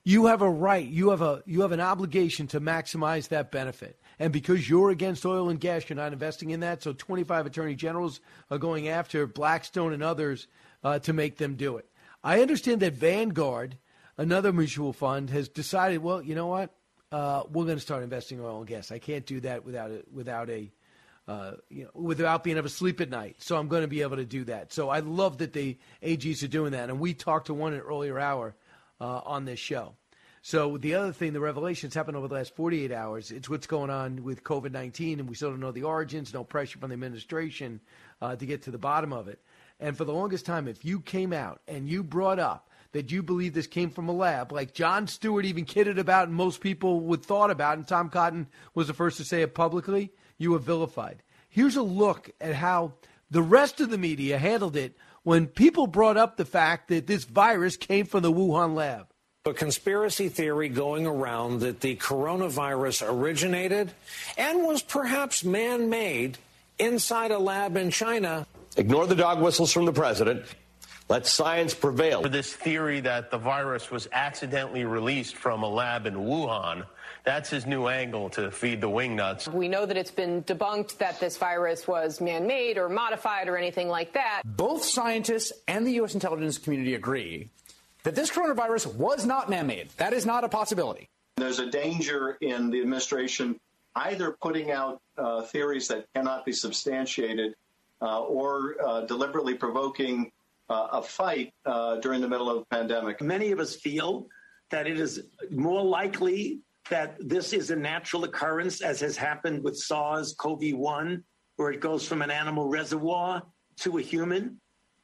you have a right, you have an obligation to maximize that benefit. And because you're against oil and gas, you're not investing in that. So 25 attorney generals are going after Blackstone and others to make them do it. I understand that Vanguard, another mutual fund, has decided, well, you know what? We're going to start investing in oil and gas. I can't do that without being able to sleep at night. So I'm going to be able to do that. So I love that the AGs are doing that. And we talked to one in an earlier hour on this show. So the other thing, the revelations happened over the last 48 hours. It's what's going on with COVID-19, and we still don't know the origins, no pressure from the administration to get to the bottom of it. And for the longest time, if you came out and you brought up that you believe this came from a lab, like Jon Stewart even kidded about and most people would thought about, and Tom Cotton was the first to say it publicly, you were vilified. Here's a look at how the rest of the media handled it when people brought up the fact that this virus came from the Wuhan lab. A conspiracy theory going around that the coronavirus originated and was perhaps man-made inside a lab in China. Ignore the dog whistles from the president. Let science prevail. For this theory that the virus was accidentally released from a lab in Wuhan, that's his new angle to feed the wingnuts. We know that it's been debunked that this virus was man-made or modified or anything like that. Both scientists and the U.S. intelligence community agree that this coronavirus was not man-made. That is not a possibility. There's a danger in the administration either putting out theories that cannot be substantiated or deliberately provoking a fight during the middle of a pandemic. Many of us feel that it is more likely that this is a natural occurrence, as has happened with SARS-CoV-1, where it goes from an animal reservoir to a human.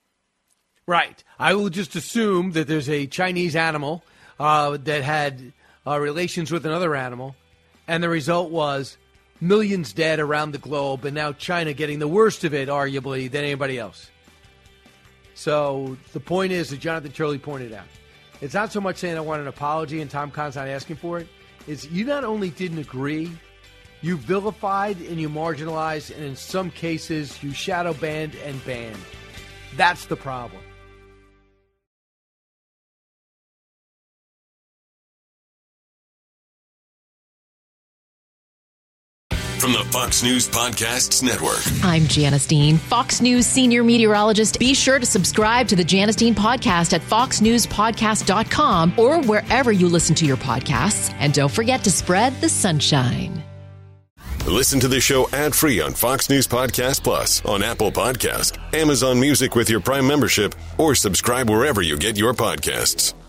Right. I will just assume that there's a Chinese animal that had relations with another animal, and the result was millions dead around the globe, and now China getting the worst of it, arguably, than anybody else. So the point is, as Jonathan Turley pointed out, it's not so much saying I want an apology and Tom Conn's not asking for it. It's you not only didn't agree, you vilified and you marginalized, and in some cases you shadow banned and banned. That's the problem. From the Fox News Podcasts Network. I'm Janice Dean, Fox News senior meteorologist. Be sure to subscribe to the Janice Dean podcast at foxnewspodcast.com or wherever you listen to your podcasts. And don't forget to spread the sunshine. Listen to the show ad-free on Fox News Podcast Plus, on Apple Podcast, Amazon Music with your Prime membership, or subscribe wherever you get your podcasts.